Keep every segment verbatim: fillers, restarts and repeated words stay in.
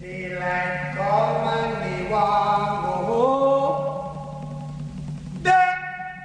Daylight come and me want go home. Day,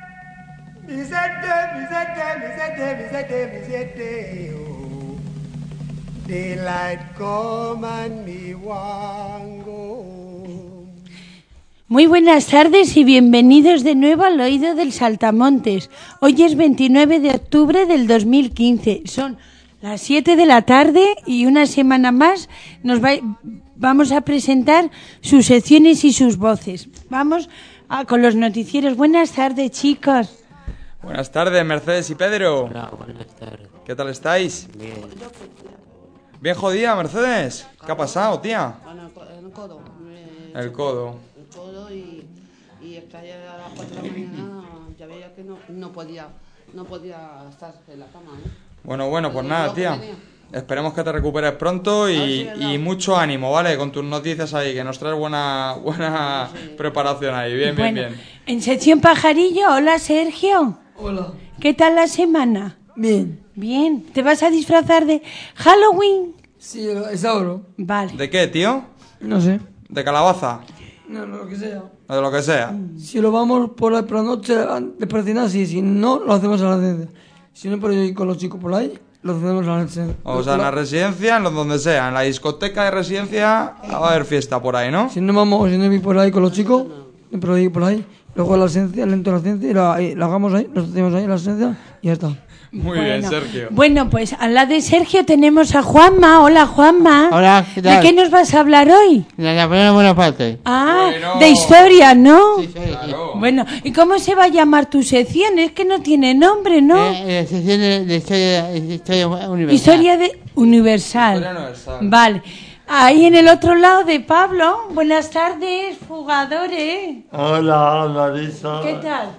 me say day, me say day, me say day, me say day, me say day, oh. Daylight come and me want go home. Muy buenas tardes y bienvenidos de nuevo al Oído del Saltamontes. Hoy es veintinueve de octubre del dos mil quince. Son las siete de la tarde y una semana más nos va, vamos a presentar sus secciones y sus voces. Vamos a, con los noticieros. Buenas tardes, chicos. Buenas tardes, Mercedes y Pedro. Hola, buenas tardes. ¿Qué tal estáis? Bien. Bien jodida, Mercedes. ¿Qué ha pasado, tía? El codo. Me- El codo. El codo y, y hasta ayer a las cuatro de la mañana ya veía que no, no podía no podía estar en la cama, ¿eh? Bueno, bueno, pues Y nada, lo que tía. tenía. Esperemos que te recuperes pronto y, A ver si me da. y mucho ánimo, ¿vale? Con tus noticias ahí, que nos traes buena, buena Sí. preparación ahí. Bien, bien, Bueno, bien. en sección Pajarillo, hola Sergio. Hola. ¿Qué tal la semana? Bien. Bien. ¿Te vas a disfrazar de Halloween? Sí, es ahora. Vale. ¿De qué, tío? No sé. ¿De calabaza? No, no, lo que sea. ¿O de lo que sea? Si lo vamos por la, por la noche, después de nada, sí. Si no, lo hacemos a la ciencia. Si no, por ir con los chicos por ahí, lo hacemos a la noche. O sea, en la residencia, en lo- donde sea. En la discoteca de residencia va a haber fiesta por ahí, ¿no? Si no vamos, si no ir por ahí con los chicos, por ahí, por ahí. Luego a la ciencia, lento a la ciencia, y la, y la hagamos ahí, lo hacemos ahí en la ciencia y ya está. Muy bien, Bueno, Sergio. Bueno, pues al lado de Sergio tenemos a Juanma. Hola, Juanma. Hola, ¿qué ¿De tal? qué nos vas a hablar hoy? La, la primera buena parte. Ah, Bueno. de historia, ¿no? Sí, sí, sí. Claro. Bueno, ¿y cómo se va a llamar tu sección? Es que no tiene nombre, ¿no? Eh, eh, sección de, de historia, de historia universal. Historia de universal. Historia universal. Vale. Ahí en el otro lado de Pablo. Buenas tardes, jugadores. Hola, Marisa. ¿Qué tal?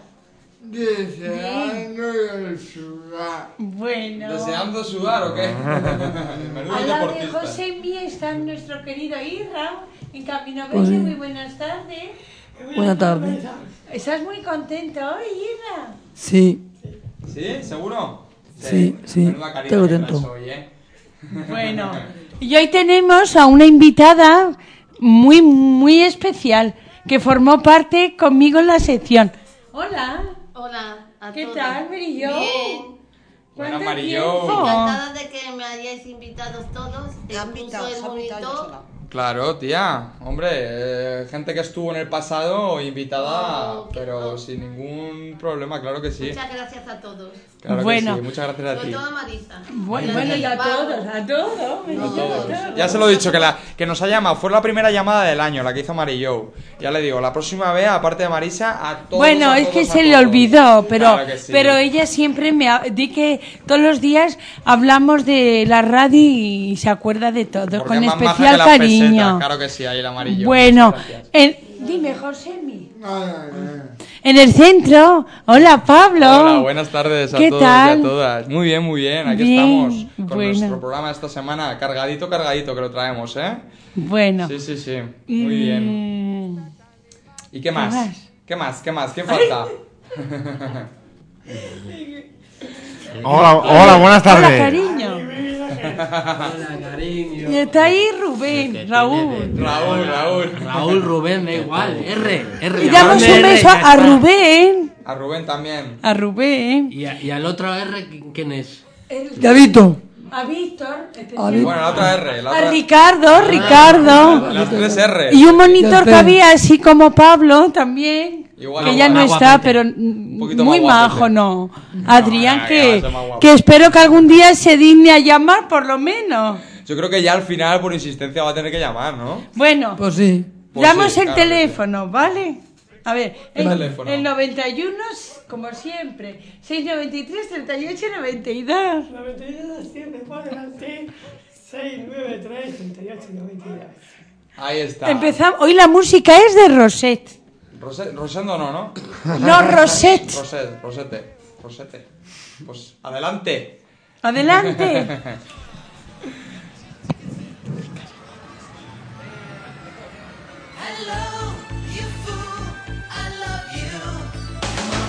Deseando el sudar. Bueno. ¿Deseando sudar o qué? Menudo Al lado de deportista. José Mí está nuestro querido Irra, en Camino Verde. Pues sí. Muy buenas tardes. Buenas tardes. ¿Estás muy contento hoy, Irra? Sí. ¿Sí? ¿Seguro? Sí, sí. Menuda carita Tengo que dentro. traes hoy, ¿eh? Bueno, y hoy tenemos a una invitada muy, muy especial que formó parte conmigo en la sección. Hola, Hola a ¿qué todos. tal, Marillo? Bien. Buena, ¿Cuánto Marillo. tiempo? Encantada de que me hayáis invitado todos. Me han Incluso invitado, el se ha invitado yo monitor. sola. Claro, tía. Hombre, eh, gente que estuvo en el pasado invitada, Oh, qué pero no. sin ningún problema, claro que sí. Muchas gracias a todos. Claro Bueno. que sí. Muchas gracias a Sobre ti. todo a Marisa. Bueno, bueno, y a todos, a todos, Marillo, a todos. Ya se lo he dicho, que, la, que nos ha llamado. Fue la primera llamada del año, la que hizo Marillo. Ya le digo, la próxima vez, aparte de Marisa, a todos. Bueno, a es que todos, a se le todos. olvidó, pero Claro que sí. pero ella siempre me ha- di que todos los días hablamos de la radio y se acuerda de todo, Porque con es más maja especial que las cariño. pesetas, claro que sí, ahí el amarillo. Bueno, Muchas gracias. en- dime, Josemi. En el centro. Hola, Pablo. Hola, buenas tardes a ¿Qué todos tal? y a todas. Muy bien, muy bien, aquí Bien, estamos con bueno. nuestro programa esta semana, cargadito, cargadito que lo traemos, ¿eh? Bueno. Sí, sí, sí, muy bien. Mm, ¿Y qué más? más? ¿Qué más? ¿Qué más? ¿Quién falta? Hola, hola, buenas Hola, tardes. cariño. Y está ahí Rubén, Raúl. Raúl, Raúl. Raúl, Rubén, da igual. R, R. Y damos llamadme un R, beso ya a está. Rubén. A Rubén también. A Rubén. ¿Y, a- y al otro R, ¿quién es? Gavito. A Víctor. A Víctor. Bueno, la otra R. La A otra... Ricardo, Ricardo. Las tres R. Y un Ya monitor que sé. había así como Pablo también. Igual, que igual, ya no más está, guapete. pero Un poquito muy más guapete. majo, no. Adrián, ya, que, ya va a ser más guapo. que espero que algún día se digne a llamar, por lo menos. Yo creo que ya al final, por insistencia, va a tener que llamar, ¿no? Bueno, Pues sí. Pues damos sí, el claro que sí. teléfono, ¿vale? A ver, ¿Qué el, teléfono? el noventa y uno, como siempre, seiscientos noventa y tres, treinta y ocho, noventa y dos. noventa y dos, siete, cuatro, seis, nueve, tres, treinta y ocho, noventa y dos. Ahí está. Empezamos. Hoy la música es de Rosette. Rose- Rosendo no, ¿no? No, Rosette. Rosette, Rosete, Rosete. Pues adelante. Adelante. Hello, you fool, I love you.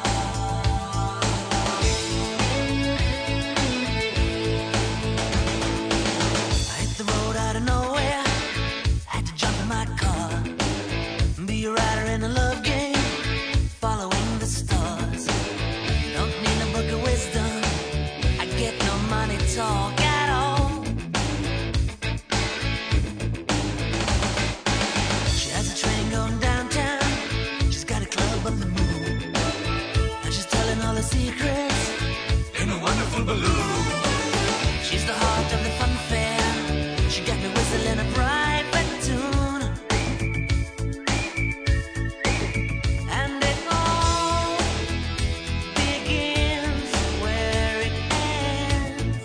Come on, join, join, ride. She's the heart of the fun fair. She got me whistling a private tune. And it all begins where it ends.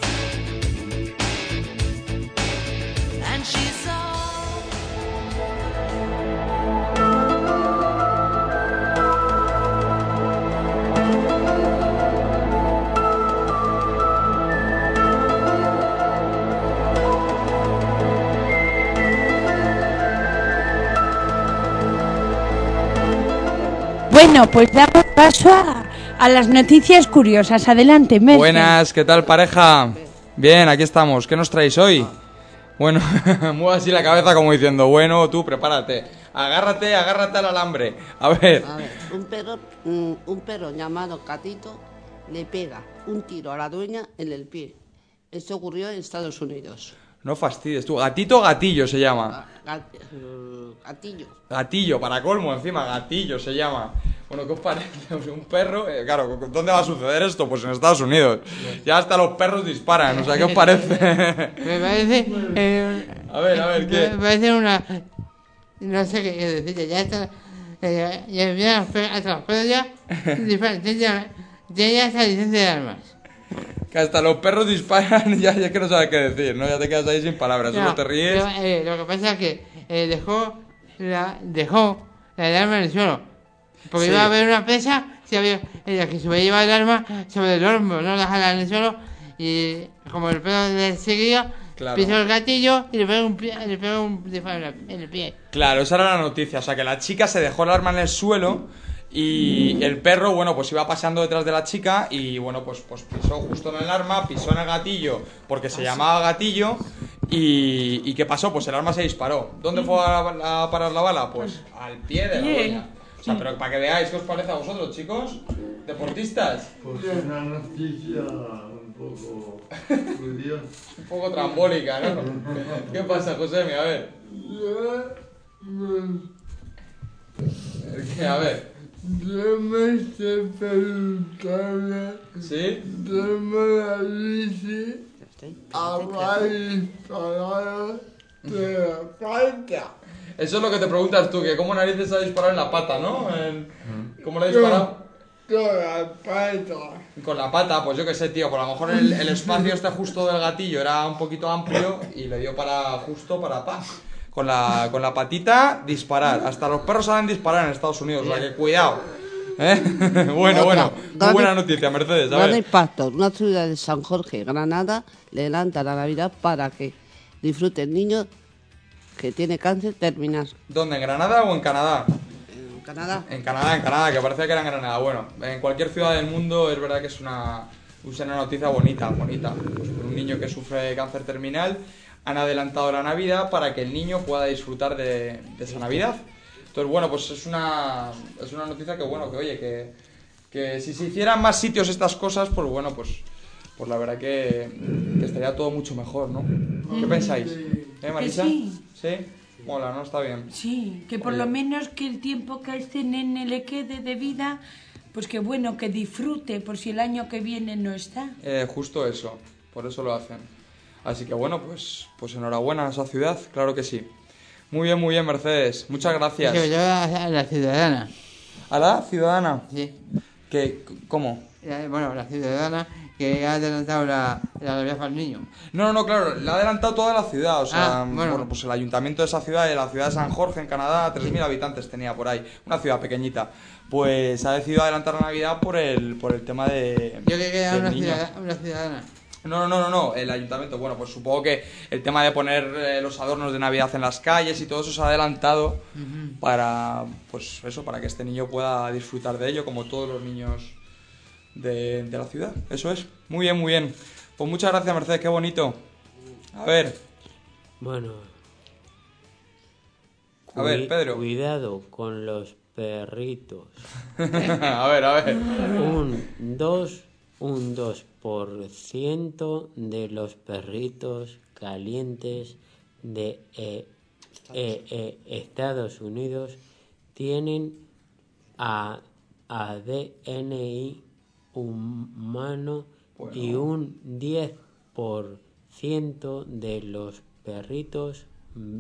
And she's all Bueno, pues damos paso a, a las noticias curiosas. Adelante, Merce. Buenas, ¿qué tal, pareja? Bien, aquí estamos. ¿Qué nos traéis hoy? Bueno, mueve así la cabeza como diciendo, bueno, tú prepárate. Agárrate, agárrate al alambre. A ver. A ver, un perro, mm, un perro llamado Catito le pega un tiro a la dueña en el pie. Esto ocurrió en Estados Unidos. No fastidies tú. Gatito Gatillo se llama. Gat- eh, Gatillo. Gatillo, para colmo, encima, Gatillo se llama. Bueno, ¿qué os parece? Un perro, eh, claro, ¿dónde va a suceder esto? Pues en Estados Unidos. Ya hasta los perros disparan, o sea, ¿qué os parece? Me parece. Eh, A ver, a ver, ¿qué? Me parece una. No sé qué qué decir. Ya está. Eh, ya empiezan los perros- hasta los perros ya. disparan, Ya ya- ya ya está licencia de armas. Que hasta los perros disparan y ya, ya que no sabes qué decir, ¿no? Ya te quedas ahí sin palabras, solo No, te ríes. pero, eh, lo que pasa es que eh, dejó la dejó la alarma en el suelo. Porque Sí. iba a haber una presa, se había, ella que se me lleva el arma sobre el hombro, no dejarla en el suelo. Y como el perro le seguía, Claro. pisó el gatillo y le pegó un, pie, le pegó un disparo en la- en el pie. Claro, esa era la noticia, o sea, que la chica se dejó el arma en el suelo y el perro, bueno, pues iba pasando detrás de la chica y, bueno, pues, pues pisó justo en el arma, pisó en el gatillo porque se llamaba gatillo y, ¿y qué pasó? Pues el arma se disparó. ¿Dónde fue a, a parar la bala? Pues al pie de la Bien. dueña. O sea, pero para que veáis qué os parece a vosotros, chicos, deportistas, Pues una noticia un poco curiosa. un poco trambólica, ¿no? ¿Qué pasa, José? A ver, ¿qué? A ver, Yo me estoy preguntando ¿sí? cómo la bici Ya estoy. habrá disparado de la falta. Eso es lo que te preguntas tú, que cómo narices ha disparado en la pata, ¿no? En- ¿Cómo le ha disparado? Con la falta. Con la pata, pues yo qué sé, tío, por lo mejor el, el espacio este justo del gatillo era un poquito amplio y le dio para justo para pa. Con la, con la patita disparar. Hasta los perros saben disparar en Estados Unidos, o sea que cuidado. ¿Eh? Bueno, bueno, muy Dale- buena noticia, Mercedes. A Gran ver. impacto. Una ciudad de San Jorge, Granada, le adelanta la Navidad para que disfrute el niño que tiene cáncer terminal. ¿Dónde? ¿En Granada o en Canadá? En Canadá. En Canadá, en Canadá, que parecía que era en Granada. Bueno, en cualquier ciudad del mundo es verdad que es una, es una noticia bonita, bonita. Pues por un niño que sufre cáncer terminal han adelantado la Navidad para que el niño pueda disfrutar de, de esa Navidad. Entonces, bueno, pues es una, es una noticia que, bueno, que oye, que, que si se hicieran más sitios estas cosas, pues bueno, pues, pues la verdad que, que estaría todo mucho mejor, ¿no? ¿Qué pensáis? ¿Eh, Marisa? sí. ¿Sí? Mola, ¿no? Está bien. Sí, que por Oye. lo menos que el tiempo que a este nene le quede de vida, pues que bueno, que disfrute por si el año que viene no está. Eh, justo eso, por eso lo hacen. Así que bueno, pues, pues enhorabuena a esa ciudad, claro que sí. Muy bien, muy bien, Mercedes. Muchas gracias. Se lo lleva a la ciudadana. ¿A la ciudadana? Sí. ¿Qué? ¿Cómo? La- Bueno, la ciudadana que ha adelantado la, la Navidad para el niño. No, no, no, claro, le ha adelantado toda la ciudad. O sea, Ah, bueno. bueno. pues el ayuntamiento de esa ciudad, de la ciudad de San Jorge, en Canadá, tres mil habitantes tenía por ahí. Una ciudad pequeñita. Pues ha decidido adelantar la Navidad por el, por el tema de. Yo creo que era del una, niño. ciudadana, una ciudadana. No, no, no, no, no, el ayuntamiento, bueno, pues supongo que el tema de poner eh, los adornos de Navidad en las calles y todo eso se ha adelantado para, pues eso, para que este niño pueda disfrutar de ello, como todos los niños de, de la ciudad. Eso es. Muy bien, muy bien. Pues muchas gracias, Mercedes, qué bonito. A ver, Bueno, a ver, cui- Pedro. Cuidado con los perritos. A ver, a ver. Un dos, un dos por ciento de los perritos calientes de eh, eh, eh, Estados Unidos tienen a, A D N I humano y un diez por ciento de los perritos mm,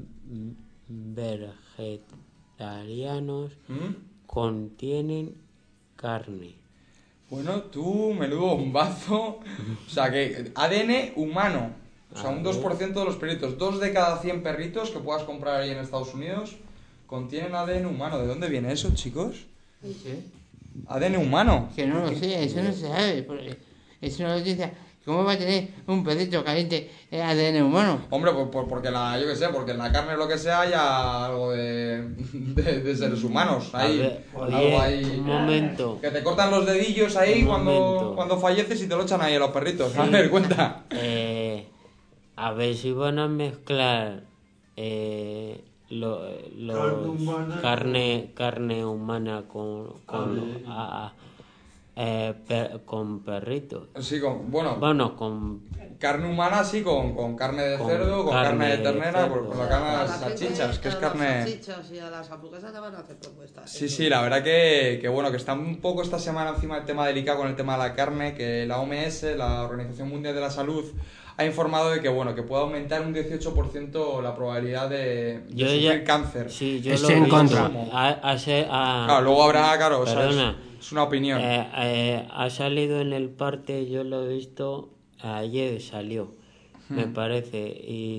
vegetarianos ¿Mm? contienen carne. Bueno, tú, menudo bombazo. O sea, que A D N humano. O sea, un dos por ciento de los perritos. Dos de cada cien perritos que puedas comprar ahí en Estados Unidos contienen A D N humano. ¿De dónde viene eso, chicos? Sí. A D N humano. Que no lo sé, eso no se sabe. Porque eso no lo dice. ¿Cómo va a tener un perrito caliente A D N humano? Hombre, pues, pues porque la, yo qué sé, porque en la carne o lo que sea haya algo de, de, de seres humanos. Ahí, A ver, algo oye, ahí. un momento. Que te cortan los dedillos ahí Un cuando, momento. cuando falleces y te lo echan ahí a los perritos. Sí. A ver, cuenta. Eh, a ver si van a mezclar eh, lo, los Carne humana carne, carne humana con, con, Ah, bien. a- a- eh, per- con perritos. Sí, con, bueno, Bueno, con carne humana sí, con, con carne de Con cerdo, con carne carne de de ternera, cerdo. por, con la carne de A las la gente, salchichas, que es a carne... las salchichas y a las hamburguesas le van a hacer propuestas. Sí, sí, la verdad que, que bueno, que está un poco esta semana encima del tema delicado con el tema de la carne, que la O M S, la Organización Mundial de la Salud, ha informado de que bueno, que puede aumentar un dieciocho por ciento la probabilidad de, de Yo sufrir ya- cáncer. Sí, yo Estoy lo en vi. contra. Ha- hace- ha- Claro, luego habrá, claro, o sea, Perdona. es, es una opinión. Eh, eh, ha salido en el parte, yo lo he visto, ayer salió, me Hmm. parece,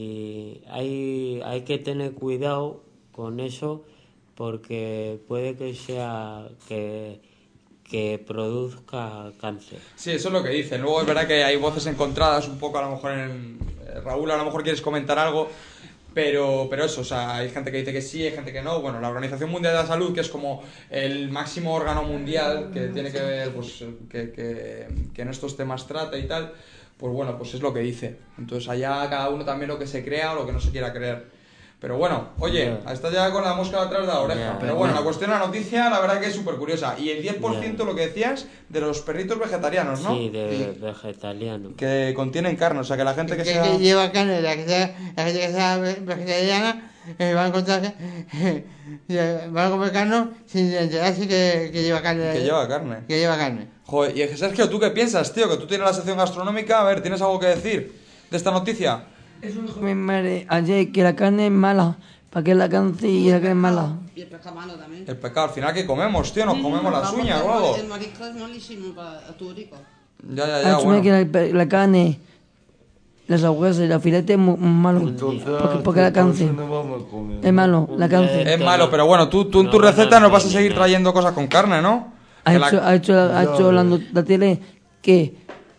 y hay, hay que tener cuidado con eso porque puede que sea que, que produzca cáncer. Sí, eso es lo que dicen. Luego es verdad que hay voces encontradas un poco, a lo mejor en... eh, Raúl, a lo mejor quieres comentar algo, pero, pero eso, o sea, hay gente que dice que sí, hay gente que no. Bueno, la Organización Mundial de la Salud, que es como el máximo órgano mundial que tiene que ver, pues, que, que, que en estos temas trata y tal, pues bueno, pues es lo que dice. Entonces allá cada uno también lo que se crea o lo que no se quiera creer. Pero bueno, oye, Ya. está ya con la mosca detrás de la oreja. Ya. Pero bueno, la cuestión de la noticia, la verdad que es súper curiosa. Y el diez por ciento, Ya. lo que decías, de los perritos vegetarianos, ¿no? Sí, de vegetariano. Que contienen carne, o sea que la gente que, que, sea... que lleva carne, la, que sea, la gente que sea ve- vegetariana eh, va a encontrar que eh, va a comer carne sin enterarse que, que lleva carne. que lleva carne. Que lleva carne. Joder, y Sergio, ¿tú qué piensas, tío? Que tú tienes la sección gastronómica, a ver, ¿tienes algo que decir de esta noticia? Eso dijo mi madre ayer, que la carne es mala. ¿Para qué la carne y la carne es mala? Y el pescado malo también. El pecado, al final, ¿qué comemos, tío? ¿Nos comemos las Vamos, uñas el o algo? El marisco es malísimo para tu rico. Ya, ya, Ha ya, hecho bueno. que la, la carne, las aguas y la filete es mu- malo. Entonces, Porque, porque la carne entonces no vamos a comer. es malo, la carne. Es malo, pero bueno, tú, tú en No tu van a receta nos vas a seguir eliminar. trayendo cosas con carne, ¿no? Ha Que la- hecho, ha hecho, ha hecho la, not- la tele que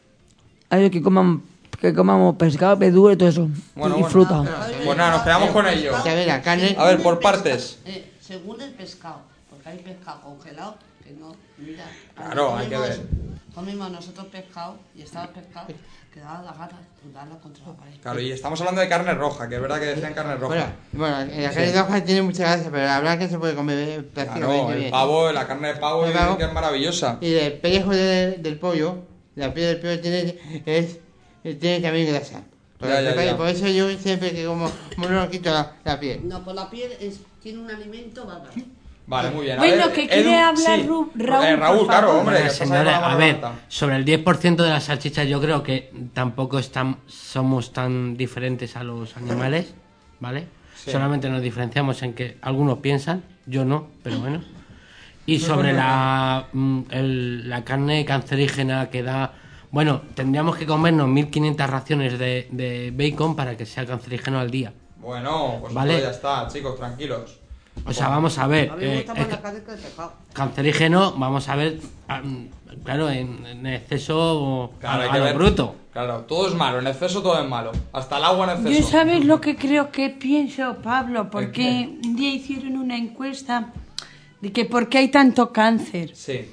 ha hecho que coman que comamos pescado, verdura y todo eso. Bueno, y bueno. fruta. Pues nada, nos quedamos con ello. Que a ver, la carne. A ver, por Según el partes. pesca- eh, según el pescado, porque hay pescado congelado que no. Mira, Claro, hay que comimos- ver. Comimos nosotros pescado y estaba el pescado que daba la gana de darlo contra la pared. Claro, y estamos hablando de carne roja, que es verdad que decían carne Bueno, roja. bueno, la carne roja tiene mucha gracia, pero la blanca se puede comer prácticamente Claro, el bien. pavo, la carne de pavo, El dicen pavo. que es maravillosa. Y el pellejo de- del pollo, la piel del pollo tiene, es, tiene también grasa. Por, Ya, ya, por- ya. por eso yo siempre que como mono quito la, la piel. No, por la piel es, tiene un alimento bárbaro. Vale, muy bien. A Bueno, ver, que quiere hablar sí. Ru- Raúl, Eh, Raúl, por claro, favor. hombre. que Bueno, estás ahí señores, con la a mano ver, levanta. sobre el diez por ciento de las salchichas yo creo que tampoco están, somos tan diferentes a los animales, ¿vale? Sí. Solamente nos diferenciamos en que algunos piensan, yo no, pero bueno. Y sobre la, mm, el- la carne cancerígena que da... Bueno, tendríamos que comernos mil quinientas raciones de, de bacon para que sea cancerígeno al día. Bueno, pues Vale. todo ya está, chicos, tranquilos. O sea, vamos a ver... A mí me eh, gusta es más que- la carne que el pescado. cancerígeno, vamos a ver, ah, mm, claro, en, en exceso Claro, a, hay a que lo ver. bruto. Claro, todo es malo, en exceso todo es malo. Hasta el agua en Yo exceso. sabes lo que creo que pienso, Pablo, porque un día hicieron una encuesta de que por qué hay tanto cáncer. Sí.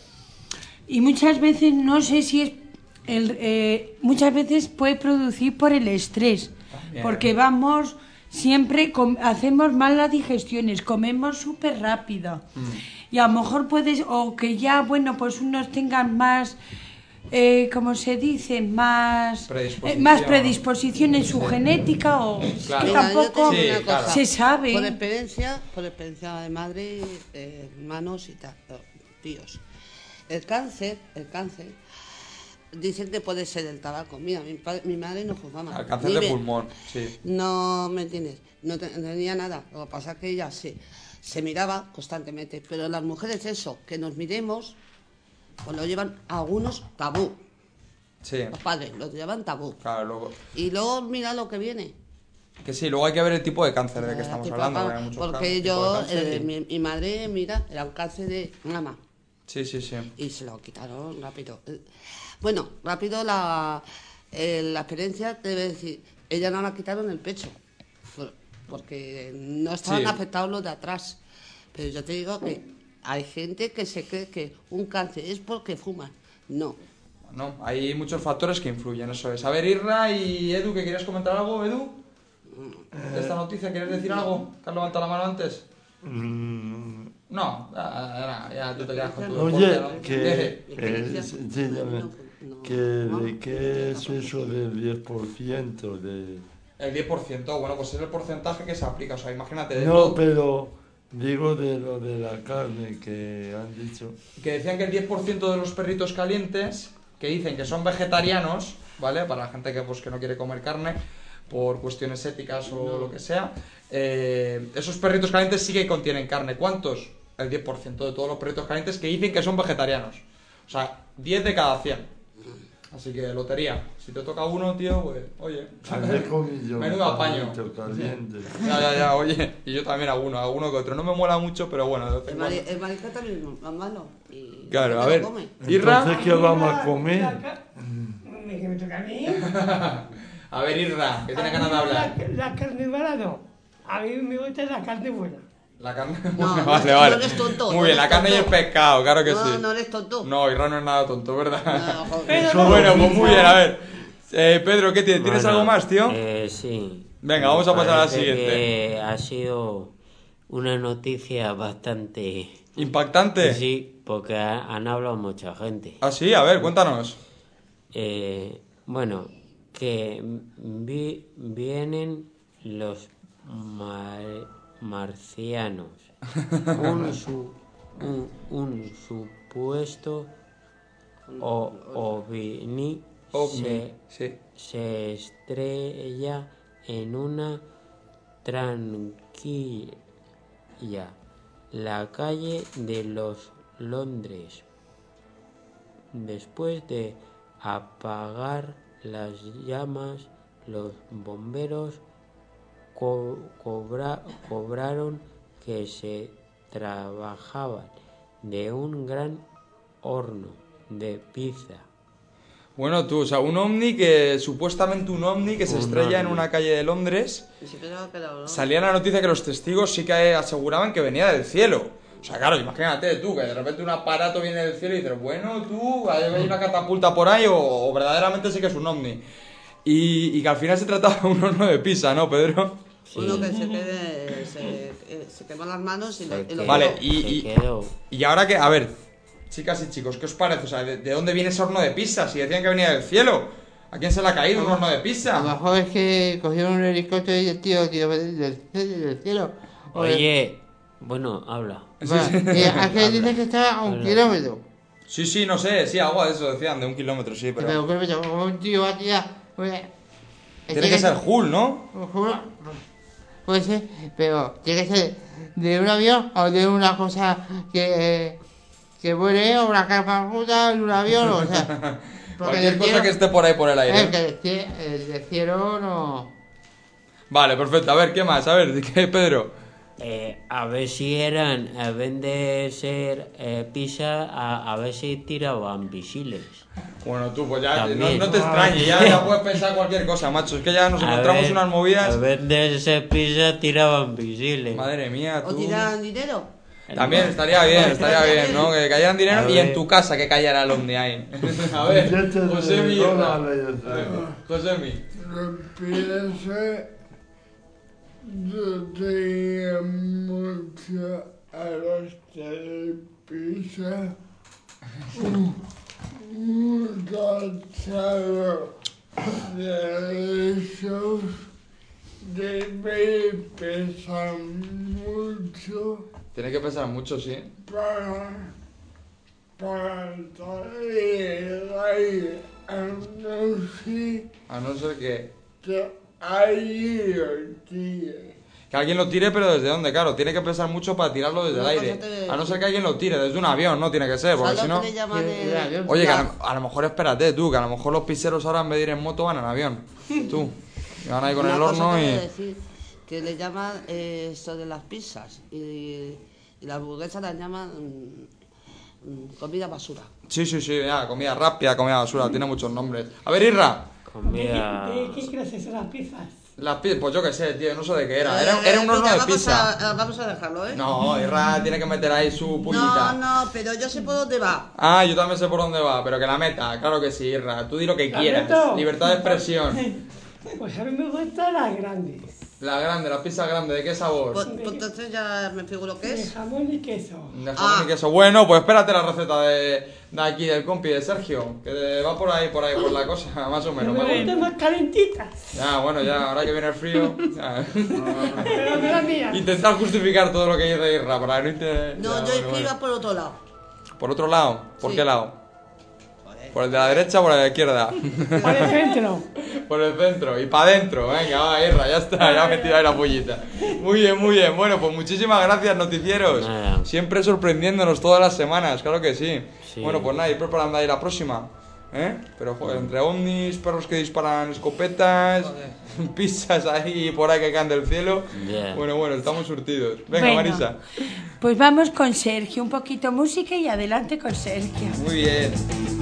Y muchas veces no sé si es el, eh, muchas veces puede producir por el estrés, También. porque vamos siempre com- hacemos mal las digestiones, comemos súper rápido y a lo mejor puedes o que ya bueno pues unos tengan más eh, como se dice más Predisposición. eh, más predisposición en su Sí. genética o es Claro. que Mira, yo tampoco te digo Sí, una cosa. claro. se sabe. Por experiencia, por experiencia de madre, eh, hermanos y tal, eh, tíos. El cáncer, el cáncer, dicen que puede ser el tabaco. Mira, mi, padre, mi madre no fumaba. Al cáncer Ni de me- pulmón, sí. No, ¿me entiendes? No te- no tenía nada. Lo que pasa es que ella se, se miraba constantemente. Pero las mujeres eso, que nos miremos, pues lo llevan algunos tabú. Sí. Los padres lo llevan tabú. Claro, luego... Y luego mira lo que viene. Que sí, luego hay que ver el tipo de cáncer de que Eh, estamos tipo hablando. de que ca- hay muchos porque can- tipos yo, de cáncer eh, y- mi, mi madre, mira, era un cáncer de mama. Sí, sí, sí. Y se lo quitaron rápido. Eh, Bueno, rápido la, eh, la experiencia, te debe decir, ella no la quitaron el pecho, por- porque no estaban Sí. afectados los de atrás. Pero yo te digo que hay gente que se cree que un cáncer es porque fuman. No. No, hay muchos factores que influyen, eso es. A ver, Irra y Edu, ¿que querías comentar algo, Edu? ¿De esta noticia quieres decir algo? ¿Que has levantado la mano antes? Mm, No, ya, ya, ya tú te quedas con tu Oye, deporte, ¿no? que, ¿Qué? eh, sí, sí, ya ve. que de qué es eso del diez por ciento de... El diez por ciento, bueno, pues es el porcentaje que se aplica, o sea, imagínate... de No, todo- pero digo de lo de la carne que han dicho. que decían que el diez por ciento de los perritos calientes, que dicen que son vegetarianos, ¿vale? Para la gente que, pues, que no quiere comer carne, por cuestiones éticas o lo que sea, eh, esos perritos calientes sí que contienen carne. ¿Cuántos? El diez por ciento de todos los perritos calientes que dicen que son vegetarianos. O sea, diez de cada cien. Así que lotería. Si te toca uno, tío, pues, oye. Ayer comí yo Menudo apaño. perrito caliente. Ya, ya, ya, oye. Y yo también alguno, alguno que otro. No me mola mucho, pero bueno. de vez en El, cuando. mari, el marisco también es malo. Y Claro, la a gente ver. lo come. Irra. Entonces, ¿qué vamos a La comer? ca- ¿Me- ¿Que me toca a mí? A ver, Irra, que tiene A ganas mí de hablar. La, la carne mala no. A mí me gusta la carne buena. La carne. No, no, vale, no vale. eres tonto, Muy no bien, eres la carne y el tonto. pescado, claro que no, sí. no eres tonto. No, Irra no es nada tonto, ¿verdad? No, joder. Pero no, Bueno, pues muy bien, a ver. Eh, Pedro, ¿qué tienes? ¿Tienes Bueno, algo más, tío? Eh, sí. Venga, vamos a pasar a la Parece siguiente. que ha sido una noticia bastante... ¿Impactante? Sí, porque ha- han hablado mucha gente. Ah, sí, a ver, cuéntanos. Eh, bueno, que vi- vienen los mar- marcianos. Un, su- un, un supuesto o, ovni Ovni, se, sí. se estrella en una tranquila la calle de los Londres. Después de apagar las llamas, los bomberos co- cobra- cobraron que se trabajaban de un gran horno de pizza. Bueno, tú, o sea, un ovni que, supuestamente un ovni que se Un estrella en ovni. una calle de Londres. Y se pensaba que era broma. Salía la noticia que los testigos sí que aseguraban que venía del cielo. O sea, claro, imagínate tú, que de repente un aparato viene del cielo y dices, bueno, tú, hay una catapulta por ahí o, o verdaderamente sí que es un ovni. Y, y que al final se trataba de un horno de pizza, ¿no, Pedro? Sí. Uno que se, quede, se, eh, se quema las manos y, Se le, y lo quedó- Vale, quemó. y- se y- quedó. Y ahora que, a ver, chicas y chicos, ¿qué os parece? O sea, ¿de, de dónde viene ese horno de pizza? Si decían que venía del cielo. ¿A quién se le ha caído un horno de A lo pizza? mejor es que cogieron un helicóptero y el tío, tío, del, del, del cielo. O de- Oye, bueno, habla. Bueno, y aquel dice que está a un Habla. kilómetro. Sí, sí, no sé, sí, algo de eso decían, de un kilómetro, sí, pero... Pero, pero, pero, como un tío va a tirar. Oye, Tiene que ser Hull, ¿no? Juro, puede ser, pero tiene que ser de un avión o de una cosa que, que vuele o una capa puta en un avión, o sea. porque Cualquier del cosa cielo- que esté por ahí por el Eh, aire. que del cie- el del cielo no. Vale, perfecto. A ver, ¿qué más? A ver, ¿qué, Pedro? Eh, a ver si eran, en vez de ser eh, pizza, a, a ver si tiraban visiles. Bueno, tú, pues ya, no, También. no te extrañes, ya, ya puedes pensar cualquier cosa, macho. Es que ya nos A encontramos ver, unas movidas. En vez de ser pizza, tiraban visiles. Madre mía, ¿O tú. tiran dinero? También estaría bien, estaría bien, ¿no? Que cayeran dinero A y ver. en tu casa que cayera el ovni ahí. A ver, Billetes de Josemi. dólares, A ver, Josemi. Empieza, yo tenía mucho a los telepisas, un cansado de esos, debe pesar mucho Tiene que pesar mucho, sí. para, para salir ahí a no ser A no ser que... que alguien lo tire. Que alguien lo tire, pero ¿desde dónde? Claro, tiene que pesar mucho para tirarlo desde el Una aire. cosa te- A no ser que alguien lo tire desde un avión, ¿no? Tiene que ser, porque ¿Sabes si lo no... que le llaman El el- avión. Oye, que a la- lo, a lo mejor espérate tú, que a lo mejor los pizzeros ahora en vez de ir en moto van en avión. Tú. Y van ahí con una el cosa horno te voy a y... decir, que le llaman eh, esto de las pizzas y, y las hamburguesas las llaman mm, mm, comida basura. Sí, sí, sí, ya, comida rápida, comida basura, tiene muchos nombres. A ver, Irra. Comida... ¿De qué crees que son las pizzas? Las pizzas, pues yo qué sé, tío, no sé de qué era. Eh, Era, era un venga, horno de vamos pizza. a- vamos a dejarlo, ¿eh? No, Irra tiene que meter ahí su pullita. No, no, pero yo sé por dónde va. Ah, yo también sé por dónde va, pero que la meta, claro que sí, Irra. Tú di lo que ¿La quieras. meto? Libertad de expresión. Pues a mí me gustan las grandes. La grande, la pizza grande, ¿de qué sabor? Pues, pues entonces ya me figuro que De es. jamón y queso. De jamón Ah. y queso. Bueno, pues espérate la receta de, de aquí, del compi, de Sergio. Que va por ahí, por ahí, por la cosa, más o menos. Me ¿vale? gustan más calentitas. Ya, bueno, ya, ahora que viene el frío. Ya. Pero de la mía. Intentar justificar todo lo que dice Irra para no inte- No, ya, yo bueno, es que bueno. iba por otro lado. ¿Por otro lado? ¿Por Sí. qué lado? ¿Por el de la derecha o por el de la izquierda? Por el centro. Por el centro y para adentro, venga, va, Irra, ya está, ya me he metido ahí la pollita. Muy bien, muy bien. Bueno, pues muchísimas gracias, noticieros. Nada. Siempre sorprendiéndonos todas las semanas, claro que sí. Sí. Bueno, pues nada, ir preparando ahí la próxima. ¿Eh? Pero joder, entre ovnis, perros que disparan escopetas, pizzas ahí por ahí que caen del cielo. Yeah. Bueno, bueno, estamos surtidos. Venga, Bueno. Marisa. Pues vamos con Sergio, un poquito música y adelante con Sergio. Muy bien.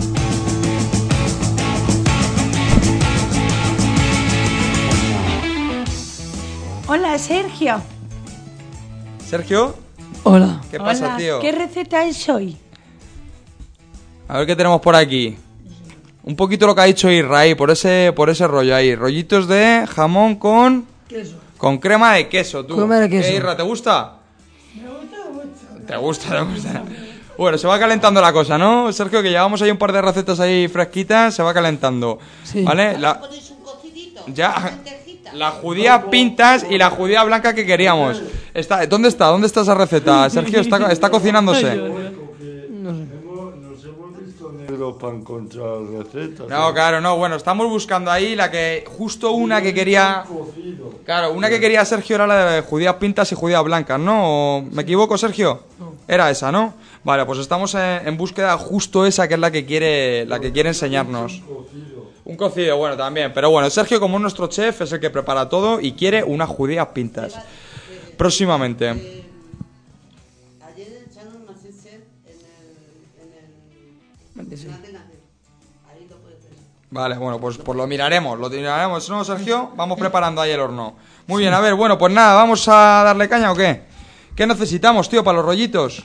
Hola, Sergio. Sergio, Hola. ¿qué pasa, Hola. tío? ¿Qué receta es hoy? A ver qué tenemos por aquí. Un poquito lo que ha dicho Irra ahí, por ese, por ese rollo ahí. Rollitos de jamón con... Queso. Con crema de queso, tú. Crema de queso. ¿Eh, Irra, te gusta? Me gusta mucho. Te gusta, te gusta. Bueno, se va calentando la cosa, ¿no? Sergio, que llevamos ahí un par de recetas ahí fresquitas, se va calentando. Sí. ¿Vale? La, ¿Ponéis un cocidito? ya, la judía pintas y la judía blanca que queríamos. Está, ¿Dónde está? ¿Dónde está esa receta? Sergio, está, está cocinándose. Hemos- nos hemos visto negro para encontrar recetas. No, claro, no, bueno, estamos buscando ahí la que, justo una que quería, Cocido. claro, una que quería Sergio era la de judías pintas y judías blancas, ¿no? ¿O ¿Me equivoco, Sergio? Era esa, ¿no? Vale, pues estamos en, en búsqueda justo esa que es la que quiere, la que quiere enseñarnos. Cocido. Un cocido, bueno, también, pero bueno, Sergio como es nuestro chef es el que prepara todo y quiere unas judías pintas. Próximamente. Ayer echaron una Masterchef en el. en el. en la antena C. Ahí lo puedes ver. Vale, bueno, pues, pues lo miraremos, lo miraremos, ¿no, Sergio? Vamos preparando ahí el horno. Muy bien, a ver, bueno, pues nada, ¿vamos a darle caña o qué? ¿Qué necesitamos, tío, para los rollitos?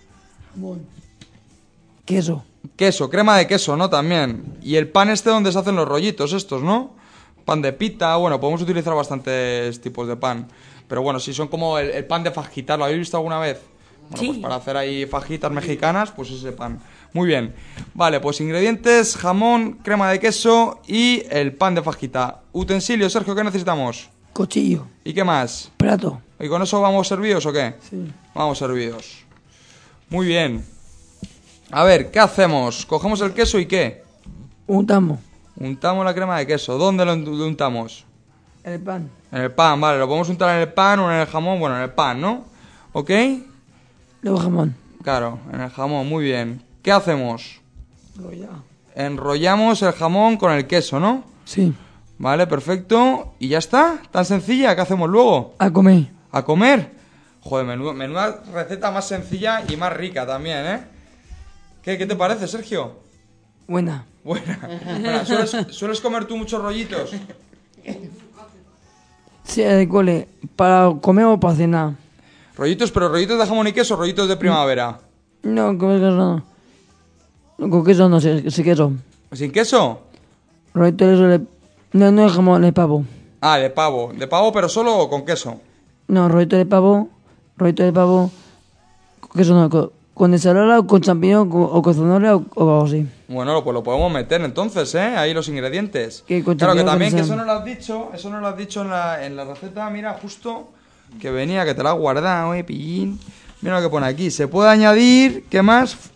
Queso. Queso, crema de queso, ¿no? También. Y el pan este donde se hacen los rollitos estos, ¿no? Pan de pita, bueno, podemos utilizar bastantes tipos de pan. Pero bueno, si son como el, el pan de fajitas, ¿lo habéis visto alguna vez? Bueno, Sí. pues para hacer ahí fajitas mexicanas, pues ese pan. Muy bien. Vale, pues ingredientes, jamón, crema de queso y el pan de fajita. Utensilios, Sergio, ¿qué necesitamos? Cuchillo. ¿Y qué más? Plato. ¿Y con eso vamos servidos o qué? Sí. Vamos servidos. Muy bien. A ver, ¿qué hacemos? Cogemos el queso y ¿qué? Untamos. Untamos la crema de queso. ¿Dónde lo un- lo untamos? El pan. En el pan, vale. Lo podemos untar en el pan o en el jamón. Bueno, en el pan, ¿no? ¿Ok? Luego jamón. Claro, en el jamón, muy bien. ¿Qué hacemos? Luego ya. Enrollamos el jamón con el queso, ¿no? Sí. Vale, perfecto. ¿Y ya está? ¿Tan sencilla? ¿Qué hacemos luego? A comer. ¿A comer? Joder, menuda, menuda receta más sencilla y más rica también, ¿eh? ¿Qué, qué te parece, Sergio? Buena. Buena. Bueno, ¿sueles, sueles comer tú muchos rollitos? Sí, de cole. ¿Para comer o para cenar? Rollitos, pero rollitos de jamón y queso, rollitos de primavera. No, con queso no. No, con queso no, sí, sí queso. ¿Sin queso? Rollito de eso de... No, no es jamón, es pavo. Ah, de pavo. De pavo, pero solo o con queso. No, rollito de pavo. Rollito de pavo. Con queso no, con, con ensalada o con champiñón o, o con zanahoria o, o algo así. Bueno, pues lo podemos meter entonces, ¿eh? Ahí los ingredientes. ¿Qué, con Claro que champiñón o también, con que eso sal? no lo has dicho, eso no lo has dicho en la, en la receta, mira, justo que venía, que te la has guardado, eh, pillín. Mira lo que pone aquí, se puede añadir, ¿qué más?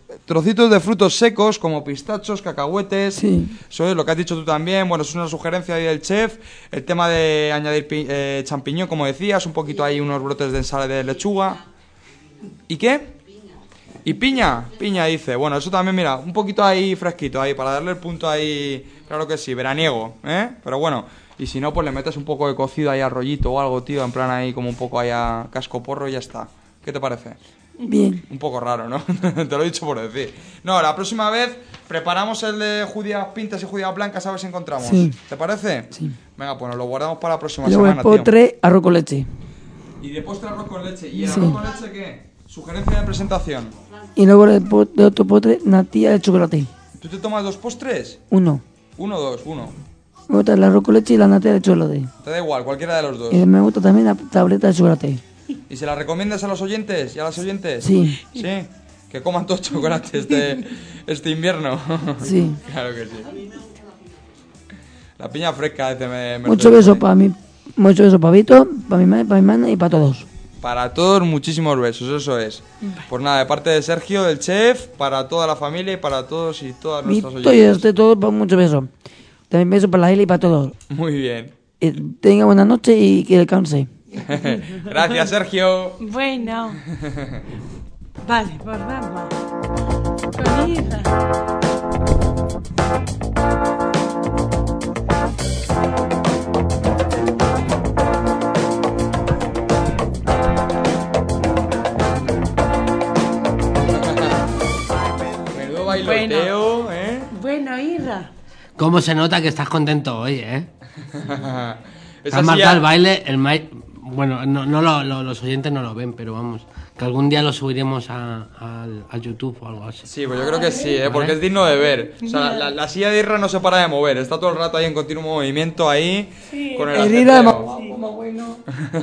trocitos de frutos secos como pistachos, cacahuetes. Sí. Eso es lo que has dicho tú también. Bueno, es una sugerencia ahí del chef. El tema de añadir pi- eh, champiñón, como decías, un poquito ahí, unos brotes de ensalada de lechuga. ¿Y qué? Y piña, piña dice. Bueno, eso también, mira, un poquito ahí fresquito ahí, para darle el punto ahí, claro que sí, veraniego, ¿eh? Pero bueno, y si no, pues le metes un poco de cocido ahí al rollito o algo, tío, en plan ahí como un poco ahí a casco porro y ya está. ¿Qué te parece? Bien. Un poco raro, ¿no? Te lo he dicho por decir. No, la próxima vez preparamos el de judías pintas y judías blancas a ver si encontramos. Sí. ¿Te parece? Sí. Venga, pues nos lo guardamos para la próxima Y luego el semana, tío. postre, arroz con leche. Y de postre arroz con leche. ¿Y el Sí. arroz con leche qué? Sugerencia de presentación. Y luego el po- de otro postre, natilla de chocolate. ¿Tú te tomas dos postres? Uno. Uno, dos, uno. Me gusta el arroz con leche y la natilla de chocolate. Te da igual, cualquiera de los dos. Y me gusta también la tableta de chocolate. ¿Y se la recomiendas a los oyentes y a las oyentes? Sí. ¿Sí? Que coman todo chocolate este, este invierno. Sí. Claro que sí. La piña fresca, dice me, me Mucho beso para mí. Mucho beso para Vito, para mi madre, para mi hermana y para todos. Para todos, muchísimos besos, eso es. Pues nada, de parte de Sergio, del chef, para toda la familia y para todos y todas nuestras Vito y oyentes. este todo, pues, mucho beso. También beso para la Eli y para todos. Muy bien. Eh, tenga buena noche y que descanse. Gracias, Sergio. Bueno. Vale, pues vamos. Con hija. Menudo bailoteo, ¿eh? Bueno, Irra. ¿Cómo se nota que estás contento hoy, eh? Esa Has marcado silla- el baile, el mai- bueno, no, no lo- lo- los oyentes no lo ven, pero vamos, que algún día lo subiremos a, al- al YouTube o algo así. Sí, pues yo creo que sí, ¿eh? Porque es digno de ver. O sea, la, la silla de Irra no se para de mover, está todo el rato ahí en continuo movimiento ahí, con el El Irra es ajetreo. más, más bueno.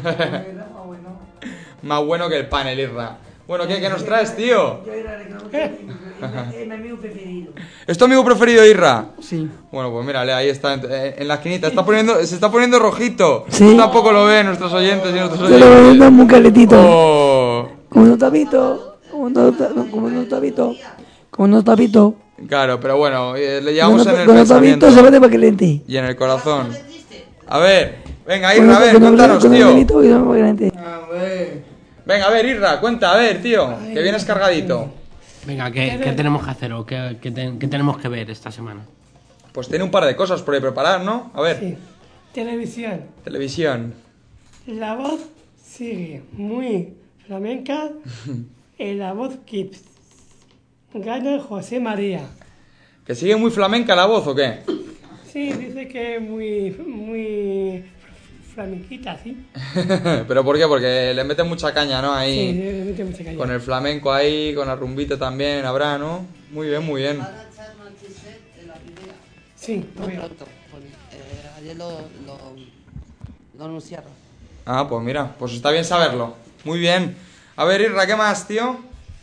Más bueno que el pan, el Irra. Bueno, ¿qué, qué nos traes, tío? Es mi amigo preferido. ¿Es tu amigo preferido, Irra? Sí. Bueno, pues mírale, ahí está, en, en la esquinita. Está poniendo, se está poniendo rojito. Sí. Tampoco lo ven nuestros oyentes y nuestros Yo lo veo oyentes. muy calentito. Oh. Como no está Vito. Como no está, como no está Vito. Como no está Vito. Claro, pero bueno, eh, le llevamos Cuando en el cuando está pensamiento Vito se pone para caliente. y en el corazón. A ver, venga, Cuando- Irra, a ver, cuando- cuéntanos, cuando está tío. Vito se pone para caliente. Venga, a ver, Irra, cuenta, a ver, tío, que vienes cargadito. Venga, ¿qué, qué tenemos que hacer o qué, qué ten- qué tenemos que ver esta semana? Pues tiene un par de cosas por ahí preparar, ¿no? A ver, Sí. Televisión. televisión. La voz sigue muy flamenca en La Voz Kids. Gana José María. ¿Que sigue muy flamenca la voz o qué? Sí, dice que es muy, muy flamenquita, ¿sí? ¿Pero por qué? Porque le mete mucha caña, ¿no? Sí, Ahí, le mete mucha caña. con el flamenco ahí, con la rumbita también habrá, ¿no? Muy bien, muy bien. Sí, Muy obvio. pronto. Pone. Eh, ayer lo, lo, lo anunciaron. Ah, pues mira, pues está bien saberlo. Muy bien. A ver, Irra, ¿qué más, tío?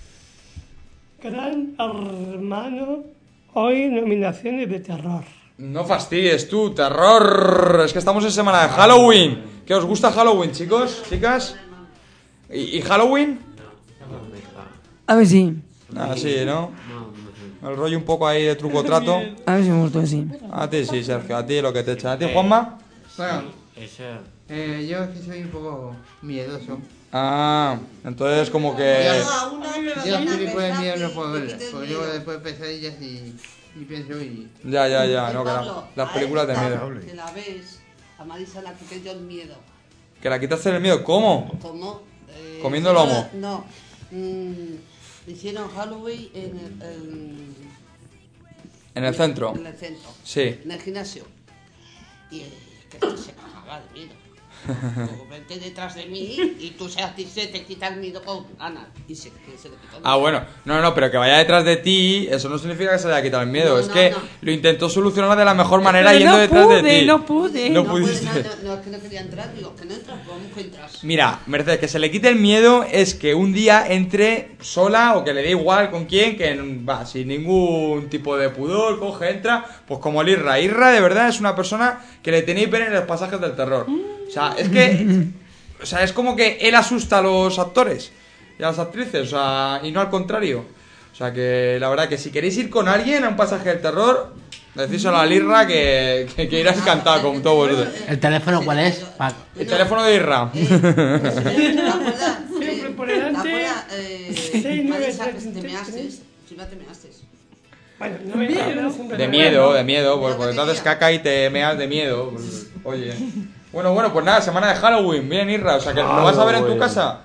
Gran Hermano, hoy nominaciones de terror. No fastidies tú, terror. Es que estamos en semana de Halloween. ¿Qué os gusta Halloween, chicos? ¿Chicas? ¿Y, y Halloween? A ver si. Ah, sí, ¿no? El rollo un poco ahí de truco trato. A ver si me gustó, sí. A ti sí, Sergio, a ti lo que te echa. ¿A ti, Juanma? Bueno, Eso. eh, yo es que soy un poco miedoso. Ah, entonces como que... Yo las películas de miedo no puedo verlas, porque luego después pesadillas y, y pienso y... Ya, ya, ya, no, que la- Pablo, las a películas de esta, miedo. Que la ves, a Marisa la quité yo el miedo. Que la quitaste el miedo, ¿cómo? ¿Cómo? Eh, Comiendo lomo. No. Mm, hicieron Halloween en el, en, En el centro. en el centro. Sí. En el gimnasio. Y eh, que se cagaba de miedo. Tú vente detrás de mí y tú se, a ti se te quita el miedo con Ana. Y se, que se le quitó el Ah, miedo. bueno, no, no, pero que vaya detrás de ti, eso no significa que se le haya quitado el miedo, No, es no, que no. lo intentó solucionar de la mejor manera Pero yendo no detrás de pude, ti. no pude. No No, puede, pudiste. no, no, no, es que no quería entrar. Digo, que no entras, vamos que entras. Mira, Mercedes, que se le quite el miedo es que un día entre sola o que le dé igual con quién, que va, sin ningún tipo de pudor, coge, entra, pues como el Irra. Irra de verdad es una persona que le tenéis ver en los pasajes del terror. O sea, es que, o sea, es como que él asusta a los actores y a las actrices, o sea, y no al contrario. O O sea que la verdad que si queréis ir con alguien a un pasaje del terror, decíselo a Irra que, que, que irá encantado con todos vosotros. ¿El teléfono cuál es? Pa- El teléfono de Irra. Siempre por delante. seis, nueve, tres, Si te meases, si no te meases. Bueno, no me De miedo, de miedo, pues porque te haces caca y te meas de miedo. Pues, oye. Bueno, bueno, pues nada, semana de Halloween, bien Irra, o sea que lo vas a ver en tu casa.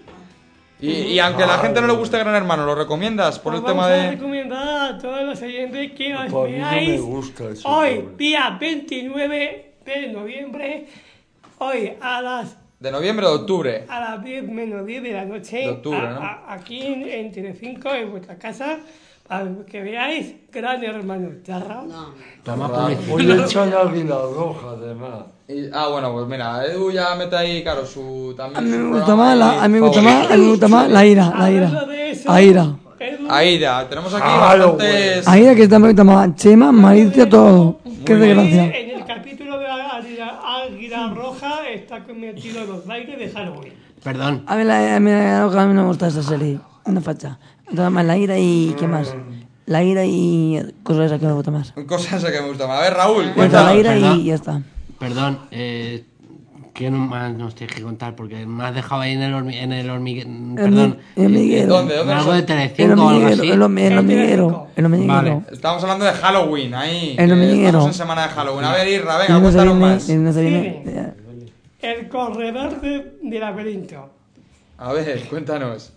Y, y aunque a la gente no le guste Gran Hermano, ¿lo recomiendas por el tema Vamos a de...? recomendar a todos los oyentes que os Pues a mí no me veáis gusta eso, hoy, pobre. día veintinueve de noviembre, hoy a las De noviembre o de octubre. a las diez menos diez de la noche, De octubre, a- ¿no? a- aquí en, en Telecinco, en vuestra casa, para que veáis Gran Hermano. ¿Charra? Toma Hoy publicidad. le echan a alguien la roja, además. Y- ah, bueno, pues mira, Edu ya mete ahí, claro, su... A También mí su me gusta programa más, la, ahí a mí me gusta favorito. más, a mí me gusta más la ira, la ira. Hablando de eso, La ira. Edu, Aida, tenemos aquí Halloween. bastantes... Aira que está me gusta más. Chema, malicia, todo. Qué bien. desgracia. en el capítulo de la Águila, Águila Roja está convertido en los bailes de Halloween. Perdón. A mí, la, a, mí, a mí no me gusta esa serie. Una facha. Nada más la ira y... ¿Qué más? La ira y... Cosas esas que me gusta más. Cosas que me gustan más. A ver, Raúl, Ya está, cuéntanos. la ira perdón. y ya está. Perdón, eh, ¿qué no más nos tienes que contar? Porque me has dejado ahí en el hormi- en el hormiguero. Perdón. El hormiguero. ¿Dónde? ¿Dónde Algo de nos- El Telecinco o algo hormiguero, así. el hormi- el hormiguero. El hormiguero. Vale. Estamos hablando de Halloween, ahí. El que hormiguero. Estamos en semana de Halloween. A ver, Irra, Y venga, no se cuéntanos viene, más. y no se Cine. viene. El corredor de, del laberinto. A ver, cuéntanos.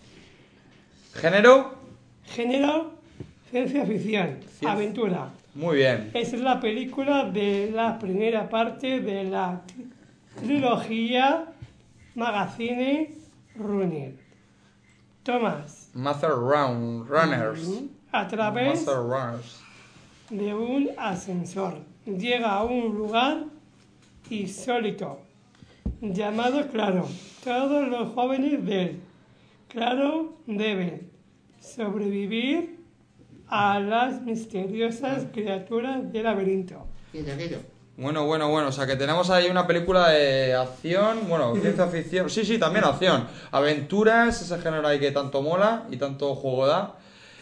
¿Género? Género, ciencia ficción, Cien- aventura. Muy bien. Es la película de la primera parte de la tri- trilogía Magazine Running. Thomas, Master Round, Runners. a través Master Runners. de un ascensor, llega a un lugar insólito llamado Claro. Todos los jóvenes del Claro deben sobrevivir a las misteriosas criaturas del laberinto. Bueno, bueno, bueno. O sea, que tenemos ahí una película de acción, bueno, ciencia ficción. Sí, sí, también acción. Aventuras, ese género ahí que tanto mola y tanto juego da.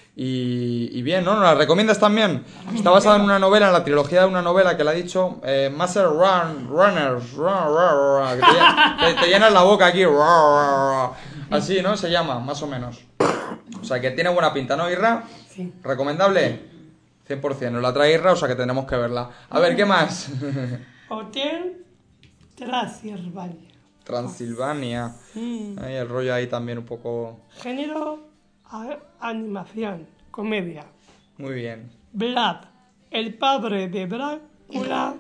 Y, y bien, ¿no? ¿Nos la recomiendas también? Está basada en una novela, en la trilogía de una novela que le ha dicho eh, Master Run, Runners, run, run, run, que te, lle- te- te llenas la boca aquí. Run, run, run. Así, ¿no? Se llama, más o menos. O sea, que tiene buena pinta, ¿no, Irra? Sí. ¿Recomendable? cien por ciento. Nos la trae Irra, o sea que tenemos que verla. A ver, ¿qué más? Hotel Transilvania. Transilvania. Ahí el rollo ahí también un poco... Género a- animación, comedia. Muy bien. Vlad, el padre de Drácula,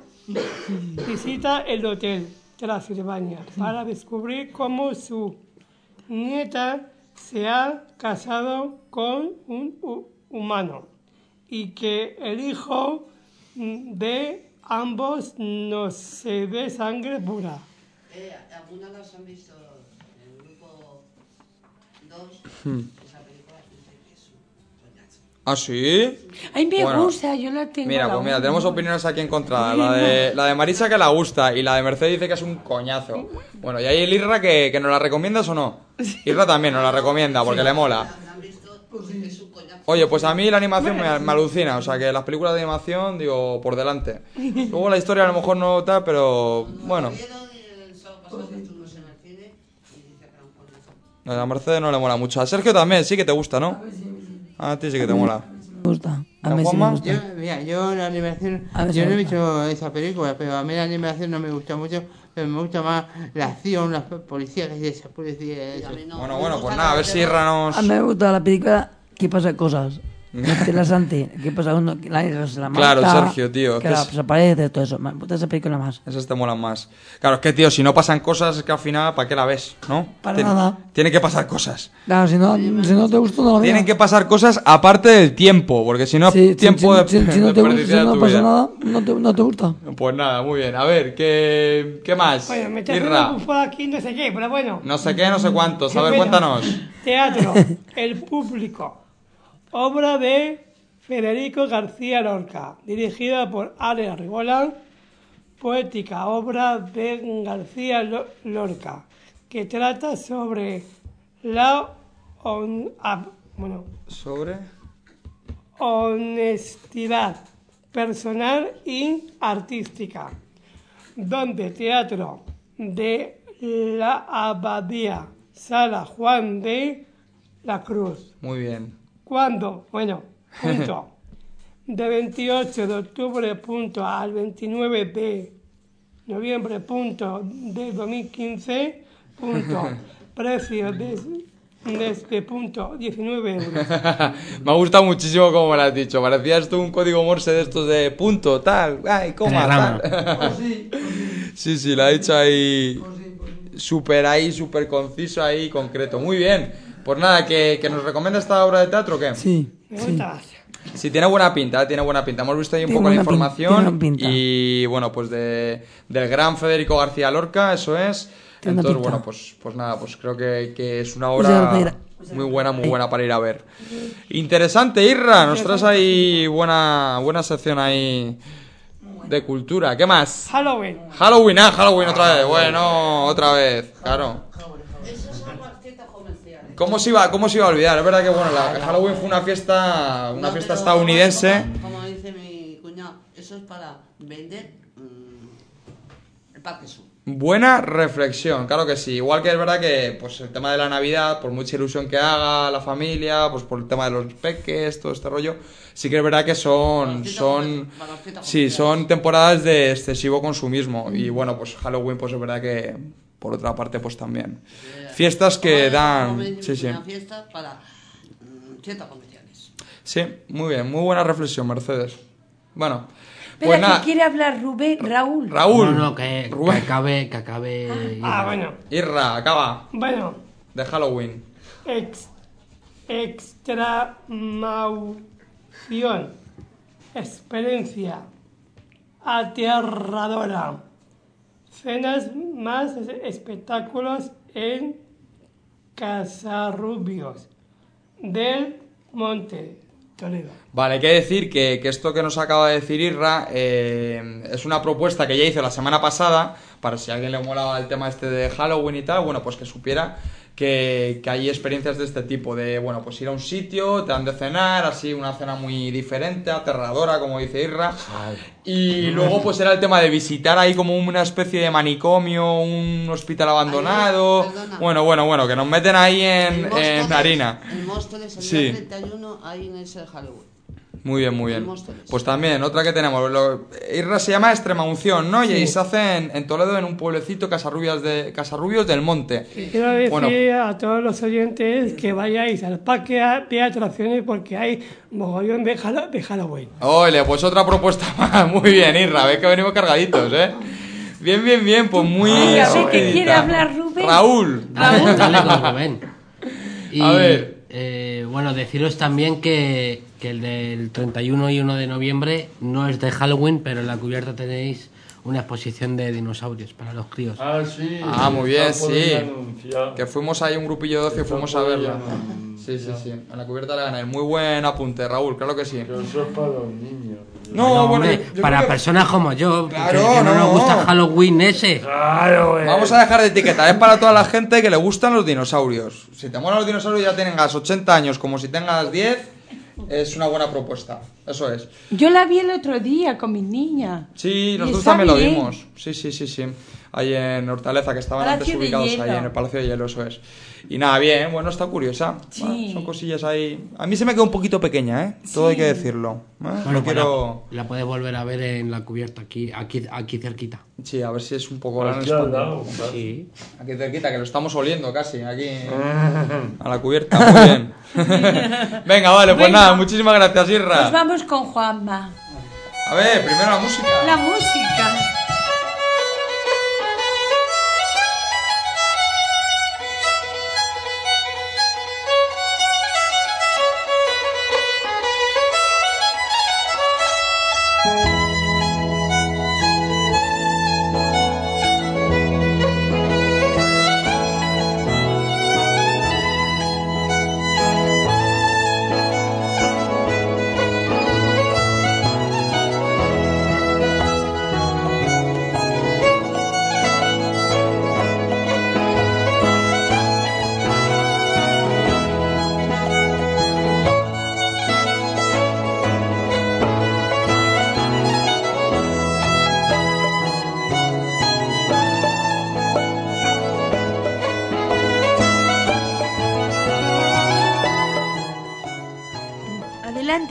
visita el hotel Transilvania para descubrir cómo su nieta se ha casado con un hu- humano y que el hijo mm, de ambos no se ve sangre pura. Eh, ¿Algunas las han visto en el grupo dos? Hmm. Esa película dice que es un coñazo. ¿Ah, sí? Ay, me Bueno, gusta, yo la tengo. Mira, la pues mira, uno. tenemos opiniones aquí encontradas. La de, la de Marisa que la gusta y la de Mercedes dice que es un coñazo. Bueno, y ahí el Irra que, que nos la recomiendas o no. Irra también nos la recomienda porque le mola. ¿La han visto? Dice que es un coñazo. Oye, pues a mí la animación me, me alucina, o sea que las películas de animación, digo, por delante. Luego la historia a lo mejor no tal, pero bueno. Vieron el sábado pasado que estuvimos en el cine y dice que era un coñazo. A Mercedes no le mola mucho. A Sergio también, sí que te gusta, ¿no? A ti sí que te mola. Me gusta. A ¿A mí sí me Juanma? gusta. Yo, mira, yo la animación, A ver, yo no he sí. visto esa película, pero a mí la animación no me gusta mucho, pero me gusta más la acción, las policías, esa policía, eso. Bueno, bueno, pues nada, a ver si Irra nos... A mí me gusta la película que pasa cosas. Interesante. ¿Qué pasa cuando la hija se la mata? Claro, Sergio, tío, Que que la- es- se aparece, todo eso. Me gusta esa película más. Esas te molan más. Claro, es que, tío, si no pasan cosas, es que al final, ¿para qué la ves? ¿No? Para Tien- nada. Tiene que pasar cosas. Claro, si no, si no te gusta, no lo veas. Tienen que pasar cosas aparte del tiempo, porque si no, Sí, sí, tiempo sí, de, sí, si no te gusta, desperdiciar si no tu pasa vida. nada, no te, no te gusta. Pues nada, muy bien. A ver, ¿qué, qué más? Bueno, me está Irra, haciendo por aquí no sé qué, pero bueno. no sé qué, no sé cuántos. A ver, Bueno, cuéntanos. Teatro, El Público, obra de Federico García Lorca, dirigida por Ale Arrigola, poética, obra de García Lo- Lorca, que trata sobre la... on- ah, bueno, Sobre. honestidad personal y artística, donde teatro de la Abadía, Sala Juan de la Cruz. Muy bien. ¿Cuándo? Bueno, punto. De veintiocho de octubre punto al veintinueve de noviembre punto de dos mil quince punto. Precio de, desde punto diecinueve euros. Me ha gustado muchísimo como me lo has dicho. Parecía esto un código Morse de estos de punto, tal, ay, coma, tal. Sí, sí, lo ha dicho ahí súper ahí, súper conciso ahí, concreto. Muy bien. Pues nada, ¿que, que nos recomienda esta obra de teatro o qué? Sí. Me sí. gusta. Sí, tiene buena pinta, tiene buena pinta. Hemos visto ahí un Tiene poco la buena pin- información. tiene buena pinta. Y bueno, pues de, del gran Federico García Lorca, eso es. Tiene Entonces, pinta. bueno, pues, pues nada, pues creo que, que es una Pues ya obra lo dirá. muy buena, muy buena para ir a ver. Interesante, Irra, nos traes ahí buena, buena sección ahí de cultura. ¿Qué más? Halloween. Halloween, ah, Halloween otra vez. Bueno, otra vez, claro. Esas son las fiestas comerciales. ¿Cómo se iba, cómo se iba a olvidar? Es verdad que bueno, la Halloween fue una fiesta, una No, fiesta pero estadounidense. Como, como dice mi cuñado, eso es para vender mmm, el Parkinson. Buena reflexión, claro que sí. Igual que es verdad que pues el tema de la Navidad, por mucha ilusión que haga la familia, pues por el tema de los peques, todo este rollo, sí que es verdad que son son sí, son temporadas de excesivo consumismo y bueno, pues Halloween pues es verdad que por otra parte pues también fiestas que dan, sí, sí. Una fiesta para mmm, fiestas comerciales. Sí, muy bien, muy buena reflexión, Mercedes. Bueno, Espera, pues nada. que quiere hablar Rubén, Raúl. Raúl. No, no, que, que Rubén. acabe, que acabe. Ah, bueno. Irra, acaba. Bueno, De Halloween. ex, extremaución, experiencia aterradora, cenas más espectáculos en Casarrubios del Monte, Toledo. Vale, hay que decir que, que esto que nos acaba de decir Irra eh, es una propuesta que ya hizo la semana pasada, para si a alguien le molaba el tema este de Halloween y tal, bueno, pues que supiera que, que hay experiencias de este tipo, de, bueno, pues ir a un sitio, te dan de cenar, así, una cena muy diferente, aterradora, como dice Irra, y luego pues era el tema de visitar ahí como una especie de manicomio, un hospital abandonado, perdona. bueno, bueno, bueno, que nos meten ahí en, En Móstoles, en harina. En Móstoles, el Sí. día treinta y uno, ahí en ese Halloween. Muy bien, muy bien. En Móstoles. Pues también, otra que tenemos. Lo, Irra se llama Extremaunción, ¿no? Y Sí. ahí se hace en, en Toledo, en un pueblecito, Casarrubias de, Casarrubios del Monte. Quiero decir Bueno. a todos los oyentes que vayáis al parque de atracciones porque hay mogollón de, Hall- de Halloween. Ole, pues otra propuesta más. Muy bien, Irra. Ves que venimos cargaditos, ¿eh? Bien, bien, bien. Pues muy... Ay, a ver, ¿qué supedita. quiere hablar Rubén? Raúl. Dale, dale con Rubén. Y, A ver. eh, bueno, deciros también que, que el del treinta y uno y uno de noviembre no es de Halloween, pero en la cubierta tenéis una exposición de dinosaurios para los críos. Ah, sí. Ah, muy bien, está por sí. anunciar. Que fuimos ahí un grupillo de ocio y Está fuimos a por verla. anunciar. Sí, sí, sí. En la cubierta le gané. Muy buen apunte, Raúl, claro que sí. Pero eso es para los niños. No, No, bueno, hombre, yo- yo para creo que- personas como yo, que- Claro, que, no, no, nos gusta no. Halloween ese. Claro, eh. Vamos a dejar de etiquetar, es para toda la gente que le gustan los dinosaurios. Si te molan los dinosaurios ya tengas ochenta años como si tengas diez, es una buena propuesta, eso es. Yo la vi el otro día con mis niñas. Sí, Y nosotros está también lo bien. vimos. Sí, sí, sí, sí. Ahí en Hortaleza, que estaban antes Palacio de ubicados Hielo. ahí en el Palacio de Hielo, eso es. Y nada, bien, bueno, está curiosa. Sí. Bueno, son cosillas ahí. A mí se me quedó un poquito pequeña, ¿eh? Todo hay que decirlo. ¿eh? Bueno, no pues quiero... la, la puedes volver a ver en la cubierta, aquí, aquí, aquí cerquita. Sí, a ver si es un poco... la Aquí al expandido. lado, claro. Sí. Aquí cerquita, que lo estamos oliendo casi, aquí a la cubierta, muy bien. Venga, vale, pues Venga. nada, muchísimas gracias, Irra. Pues vamos con Juanma. A ver, primero la música. La música. Thank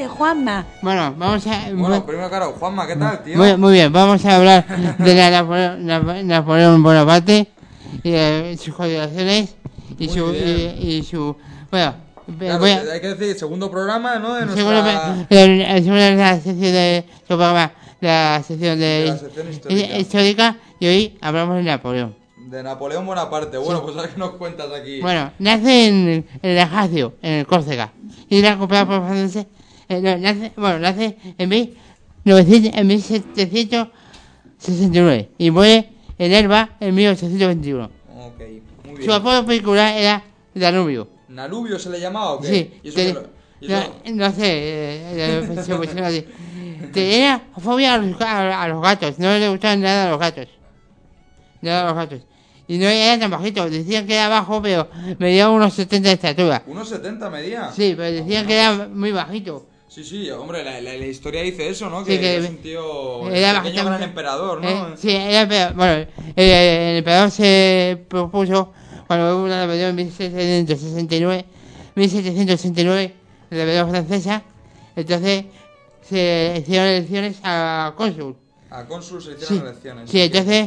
parece, Juanma? Bueno, vamos a... Bueno, primero, claro, Juanma, ¿qué tal, tío? Muy, muy bien, vamos a hablar de la Napoleón, Napo- Napoleón Bonaparte y de sus consideraciones y Muy su, bien. y, y su... Bueno, Claro, voy a... hay que decir, segundo programa, ¿no? De Según nuestra... la, según la sección de su programa, la sección de, De la sección histórica. histórica, y hoy hablamos de Napoleón. De Napoleón Bonaparte. Bueno, pues a ver qué nos cuentas aquí. Bueno, nace en el Ajacio, en el Córcega, y era comprado por los franceses. Eh, no, nace, bueno, nace en, mil novecientos, en mil setecientos sesenta y nueve y muere en Elba en mil ochocientos veintiuno. Ok, muy bien. Su apodo particular era Danubio. ¿Nalubio se le llamaba o qué? Sí, ¿Y eso te- qué lo- y no, eso- no sé, eh, eh, se pusieron así. Tenía fobia a los, a, a los gatos, no le gustaban nada a los gatos. Nada a los gatos. Y no era tan bajito, decían que era bajo, pero medía unos setenta de estatura. ¿uno setenta medía? Sí, pero decían que era muy bajito. Sí, sí, hombre, la, la, la historia dice eso, ¿no? Sí, Que, que es un tío... era el pequeño bastante- gran emperador, ¿no? Eh, sí, era emperador. Bueno, el, el emperador se propuso cuando hubo una rebelión en mil setecientos sesenta y nueve, mil setecientos sesenta y nueve, la rebelión francesa, entonces se hicieron elecciones a cónsul. A cónsul se hicieron Sí, elecciones. sí, entonces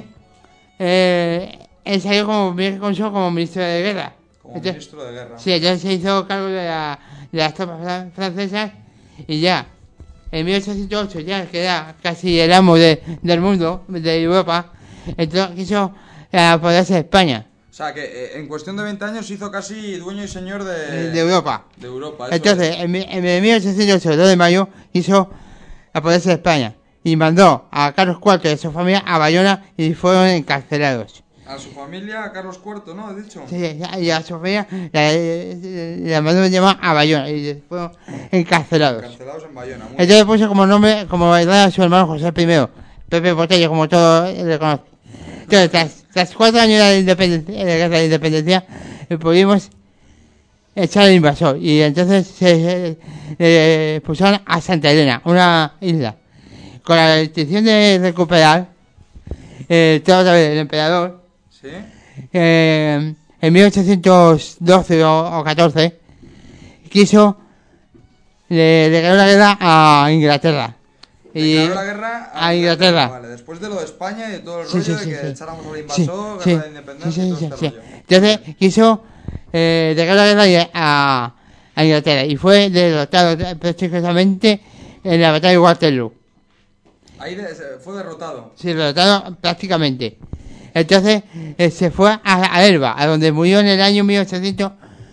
eh, él salió como primer cónsul como ministro de guerra. Como Entonces- ministro de guerra. Sí, entonces se hizo cargo de, la, de las tropas fran- francesas y ya, en mil ochocientos ocho, ya que era casi el amo de, del mundo, de Europa, entonces quiso eh, apoderarse de España, O sea, que eh, en cuestión de veinte años se hizo casi dueño y señor de... de Europa. De Europa, eso Entonces, es. en, mi- en mil ochocientos ocho, el dos de mayo, quiso apoderarse de España y mandó a Carlos cuarto y a su familia a Bayona y fueron encarcelados. A su familia, a Carlos cuarto, ¿no? He dicho. Sí, y a su familia la, la mandó a llamar a Bayona y fueron encarcelados. Cancelados en Bayona. Muy Entonces puso como nombre, como edad a su hermano José primero, Pepe Botello, como todo le conoce. Entonces, tras, tras cuatro años de la independencia, de la guerra de independencia, eh, pudimos echar al invasor. Y entonces se eh, pusieron a Santa Elena, una isla, con la intención de recuperar eh, todo otra vez el emperador. Sí. Eh, en mil ochocientos doce o, o catorce, quiso le declaró la guerra a Inglaterra. Y Declaró la guerra a Inglaterra. Vale, después de lo de España y de todo el Sí, rollo sí, de sí, que sí. echáramos al Sí, invasor, sí, guerra de independencia sí, y sí, todo sí, este sí. rollo. Entonces quiso eh, declarar la guerra a, a Inglaterra y fue derrotado prácticamente en la batalla de Waterloo. Ahí de- se- fue derrotado. Sí, derrotado prácticamente. Entonces eh, se fue a, a Elba, a donde murió en el año mil ochocientos,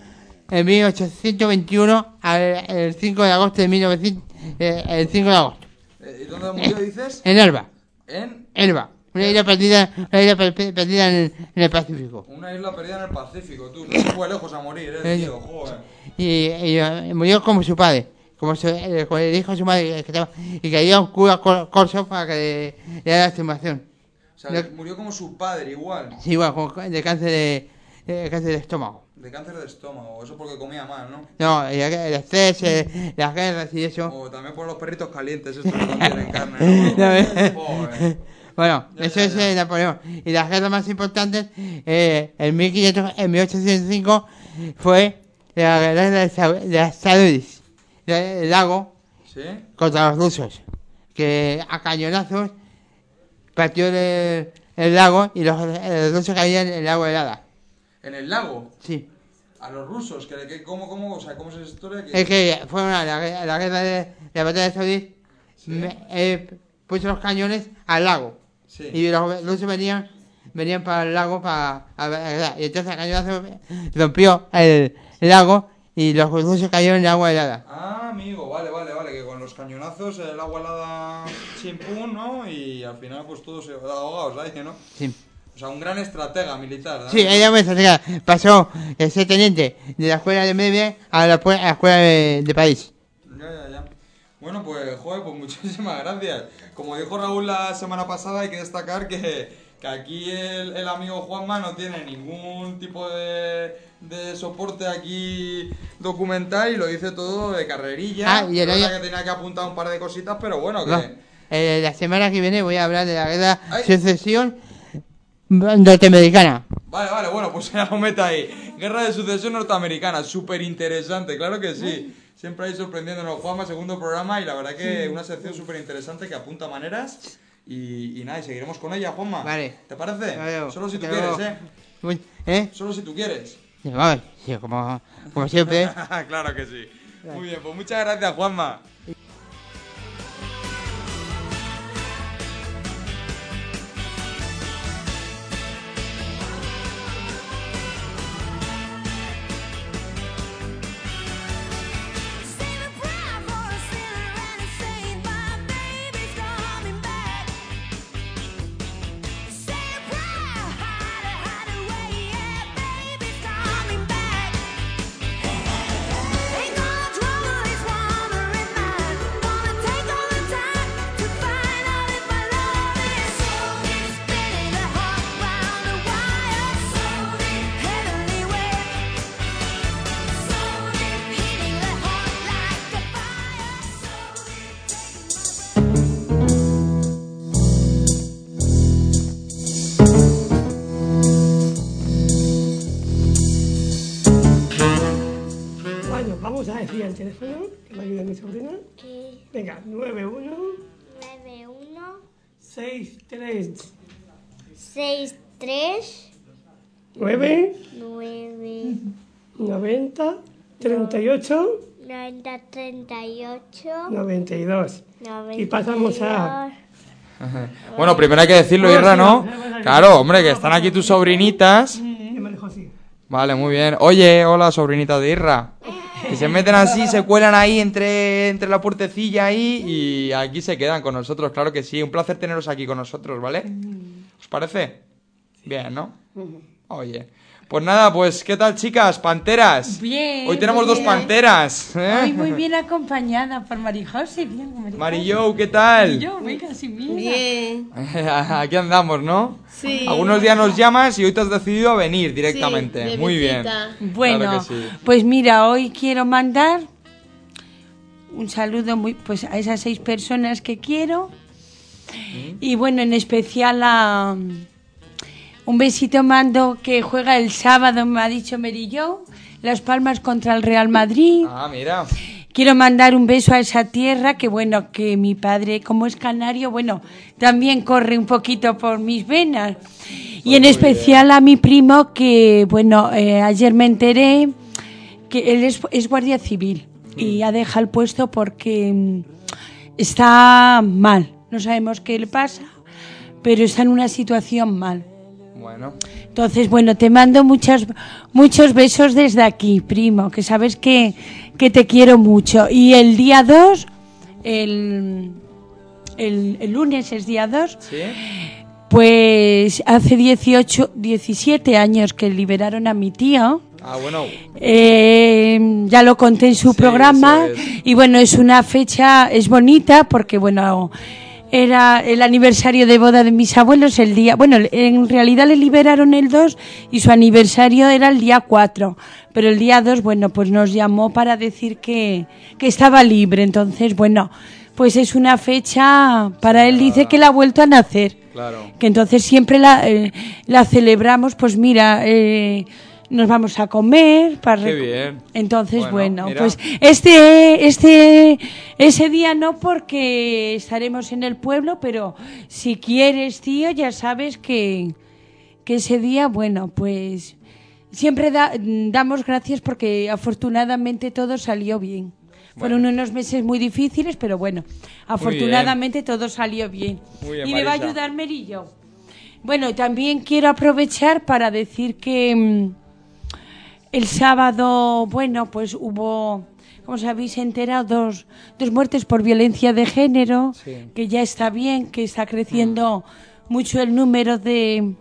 en mil ochocientos veintiuno, al- el cinco de agosto de mil novecientos, eh, el cinco de agosto. Eh, ¿Y dónde murió, dices? En Elba. En Elba. Una isla perdida, una isla per- per- perdida en el, en el Pacífico. una isla perdida en el Pacífico, tú. No se fue lejos a morir, eh, Eh, tío, joder. Y, y, eh, murió como su padre, como su, eh, como le dijo a su madre que estaba, y que había un cura cor- corso para que le, le diera la estimación. O sea, No- murió como su padre, igual. Sí, igual, como de cáncer de, de cáncer de estómago. De cáncer de estómago. Eso porque comía mal, ¿no? No, el, el estrés, eh, las guerras y eso. O también por los perritos calientes, estos que no tienen carne, ¿no? Ya ves. Joder. Bueno, Ya, eso ya, es ya. eh, Napoleón. Y las guerras más importantes, eh, en, mil quinientos, en mil ochocientos cinco, fue la guerra de, Sa- de las Saludis, del lago, ¿Sí? contra los rusos, que a cañonazos partió el, el lago y los, los rusos caían en el agua helada. ¿En el lago? Sí. A los rusos, que, que ¿cómo, cómo, o sea, cómo es esa historia? Que... Es que fue una, la, la guerra de la batalla de Saludis, me- eh, puso los cañones al lago. Sí. Y los rusos venían, venían para el lago para a ver, y entonces el cañonazo rompió el, el lago y los rusos cayeron en el agua helada. Ah, amigo, vale, vale, vale, que con los cañonazos el agua helada chimpún, ¿no? Y al final pues todos se ahogados ahí, ¿no? Sí. O sea, un gran estratega militar, ¿no? Sí, ella me decía, pasó el ser teniente de la escuela de Media a la, pue- a la escuela de, de París. Ya, ya, ya. Bueno, pues, joder, pues muchísimas gracias. Como dijo Raúl la semana pasada, hay que destacar que, que aquí el, el amigo Juanma no tiene ningún tipo de, de soporte aquí documental y lo dice todo de carrerilla. Ah, y el Es verdad año- que tenía que apuntar un par de cositas, pero bueno, que... No, eh, la semana que viene voy a hablar de la guerra Ay. secesión norteamericana. Vale, vale, bueno, pues ya lo meta ahí. Guerra de sucesión norteamericana, súper interesante, claro que sí. Siempre ahí sorprendiéndonos. Juanma, segundo programa y la verdad que una sección súper interesante que apunta maneras. Y, y nada, y seguiremos con ella, Juanma. Vale. ¿Te parece? Vale, Solo si tú pero- quieres, ¿eh? Uy, ¿Eh? Solo si tú quieres. Sí, vamos, sí, como, como siempre. Claro que sí. Muy bien, pues muchas gracias, Juanma. Bueno, vamos a decir el teléfono, que me ayude mi sobrina. Venga, nueve uno nueve uno seis tres seis tres nueve nueve noventa treinta y ocho noventa treinta y ocho noventa y dos. noventa Y pasamos a... Bueno, primero hay que decirlo, Irra, ¿no? Claro, hombre, que están aquí tus sobrinitas. Me manejo así. Vale, muy bien. Oye, hola, sobrinita de Irra. Que se meten así, se cuelan ahí entre, entre la puertecilla ahí y aquí se quedan con nosotros, claro que sí. Un placer teneros aquí con nosotros, ¿vale? ¿Os parece? Bien, ¿no? Oye. Pues nada, pues, ¿qué tal, chicas? ¿Panteras? Bien. Hoy tenemos muy dos bien. panteras. ¿eh? Hoy muy bien acompañada por Marijose. Bien, Marijose. Marillo, ¿qué tal? Marillo, venga, sin miedo. Bien. Aquí andamos, ¿no? Sí. Algunos días nos llamas y hoy te has decidido a venir directamente. Sí, de Muy bien. visita. Bueno, Claro que sí. pues mira, hoy quiero mandar un saludo muy, pues a esas seis personas que quiero y bueno, en especial a un besito mando que juega el sábado, me ha dicho Merillo, Las Palmas contra el Real Madrid. Ah, mira. Quiero mandar un beso a esa tierra, que bueno, que mi padre, como es canario, bueno, también corre un poquito por mis venas. Y en especial a mi primo, que bueno, eh, ayer me enteré que él es, es guardia civil y ha dejado el puesto porque mm, está mal. No sabemos qué le pasa, pero está en una situación mal. Bueno. Entonces, bueno, te mando muchos, muchos besos desde aquí, primo, que sabes que, que te quiero mucho. Y el día dos, el, el, el lunes es día dos, ¿Sí? pues hace dieciocho, diecisiete años que liberaron a mi tío. Ah, bueno. Eh, ya lo conté en su Sí, programa eso es. y bueno, es una fecha, es bonita porque bueno, era el aniversario de boda de mis abuelos el día, bueno, en realidad le liberaron el dos y su aniversario era el día cuatro, pero el día dos, bueno, pues nos llamó para decir que, que estaba libre, entonces bueno, pues es una fecha, para él dice que la ha vuelto a nacer, Claro. que entonces siempre la, eh, la celebramos, pues mira, eh, nos vamos a comer para Qué recu- bien. entonces Bueno, bueno, mira. pues este este ese día no, porque estaremos en el pueblo, pero si quieres, tío, ya sabes que que ese día, bueno, pues siempre da- damos gracias porque afortunadamente todo salió bien. Fueron unos meses muy difíciles, pero bueno, afortunadamente todo salió bien. Muy bien, y me va a Marisa. ayudar Merillo. Bueno, también quiero aprovechar para decir que mm, el sábado, bueno, pues hubo, como os habéis enterado, dos, dos muertes por violencia de género, Sí. que ya está bien, que está creciendo mucho el número de,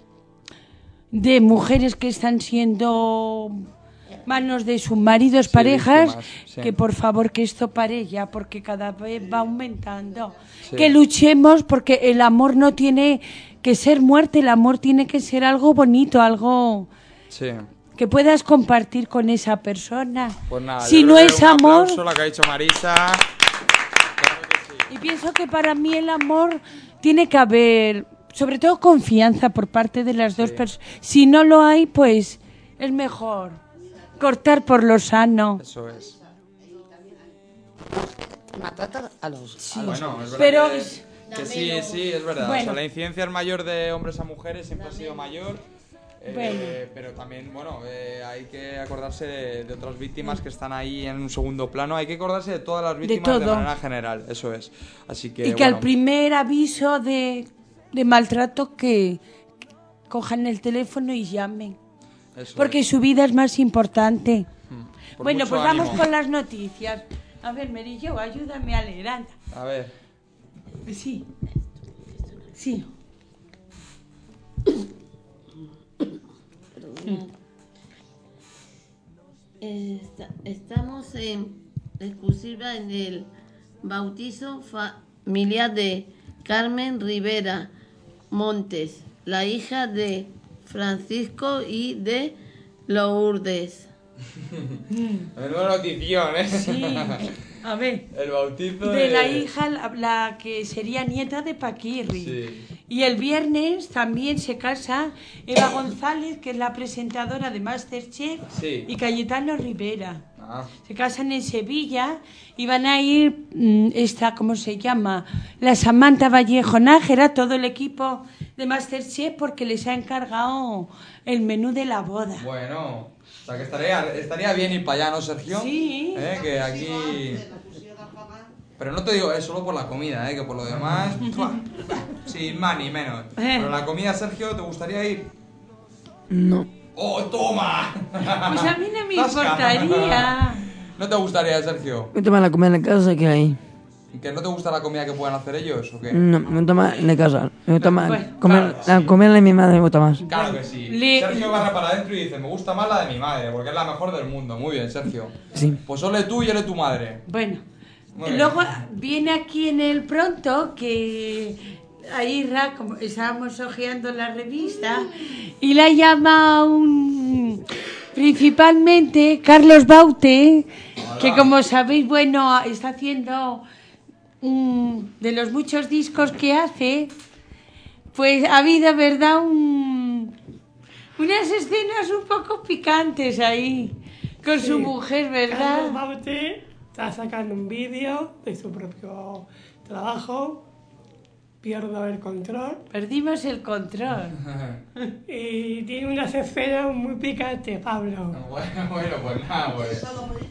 de mujeres que están siendo manos de sus maridos, Sí, parejas, víctimas, sí. que por favor que esto pare ya, porque cada vez va aumentando. Sí. Que luchemos, porque el amor no tiene que ser muerte, el amor tiene que ser algo bonito, algo Sí. que puedas compartir con esa persona. Pues nada, Si yo no creo que es un amor, aplauso, lo que ha dicho Marisa. y pienso que para mí el amor tiene que haber, sobre todo, confianza por parte de las dos personas. Si no lo hay, pues es mejor cortar por lo sano. Eso es. maltratan a los... Sí. a los Bueno, hombres. es verdad Pero que, es- que sí, sí, es verdad. Bueno. O sea, la incidencia es mayor de hombres a mujeres, siempre ha sido mayor. eh, Bueno. Pero también, bueno, eh, hay que acordarse de, de otras víctimas que están ahí en un segundo plano. Hay que acordarse de todas las víctimas de, todo. manera general, eso es. Así que, Y que bueno, al primer aviso de, de maltrato que cojan el teléfono y llamen. eso Porque es. su vida es más importante. Por Bueno, mucho pues vamos ánimo. con las noticias. A ver, Merillo, ayúdame a leer, anda. A ver. Sí. Sí. Esta- estamos en exclusiva en el bautizo familiar de Carmen Rivera Montes, la hija de Francisco y de Lourdes. Menuda notición, ¿eh? Sí. A ver. El bautizo De la hija, la, la que sería nieta de Paquirri. Sí. Y el viernes también se casa Eva González, que es la presentadora de Masterchef, Sí. y Cayetano Rivera. Ah. Se casan en Sevilla y van a ir, mm, esta, ¿cómo se llama? La Samantha Vallejo Nájera, todo el equipo de Masterchef, porque les ha encargado el menú de la boda. Bueno, o sea que estaría, estaría bien ir para allá, ¿no, Sergio? Sí. ¿Eh? Que aquí... Pero no te digo, es solo por la comida, ¿eh? Que por lo demás... ¡pua! Sin más ni menos. Pero la comida, Sergio, ¿te gustaría ir? No. ¡Oh, toma! Pues a mí no me Tasca. importaría. ¿No te gustaría, Sergio? Me gusta más la comida en la casa que ahí. ¿Que no te gusta la comida que puedan hacer ellos o qué? No, me gusta más en la casa. Me gusta más Bueno, comer, claro, la comida de mi madre me gusta más. Claro que sí. Le- Sergio barra para adentro y dice, me gusta más la de mi madre, porque es la mejor del mundo. Muy bien, Sergio. Sí. Pues ole tú y ole tu madre. Bueno, Muy bien. luego viene aquí en el pronto que ahí Ra, como estábamos hojeando la revista y la llama un principalmente Carlos Baute, que como sabéis, bueno, está haciendo un, de los muchos discos que hace, pues ha habido, ¿verdad? Un, unas escenas un poco picantes ahí con su Sí. mujer, Carlos ¿verdad? Baute está sacando un vídeo de su propio trabajo. Pierdo el control. Perdimos el control. Y tiene unas escenas muy picantes, Pablo. Bueno, bueno, pues nada, pues.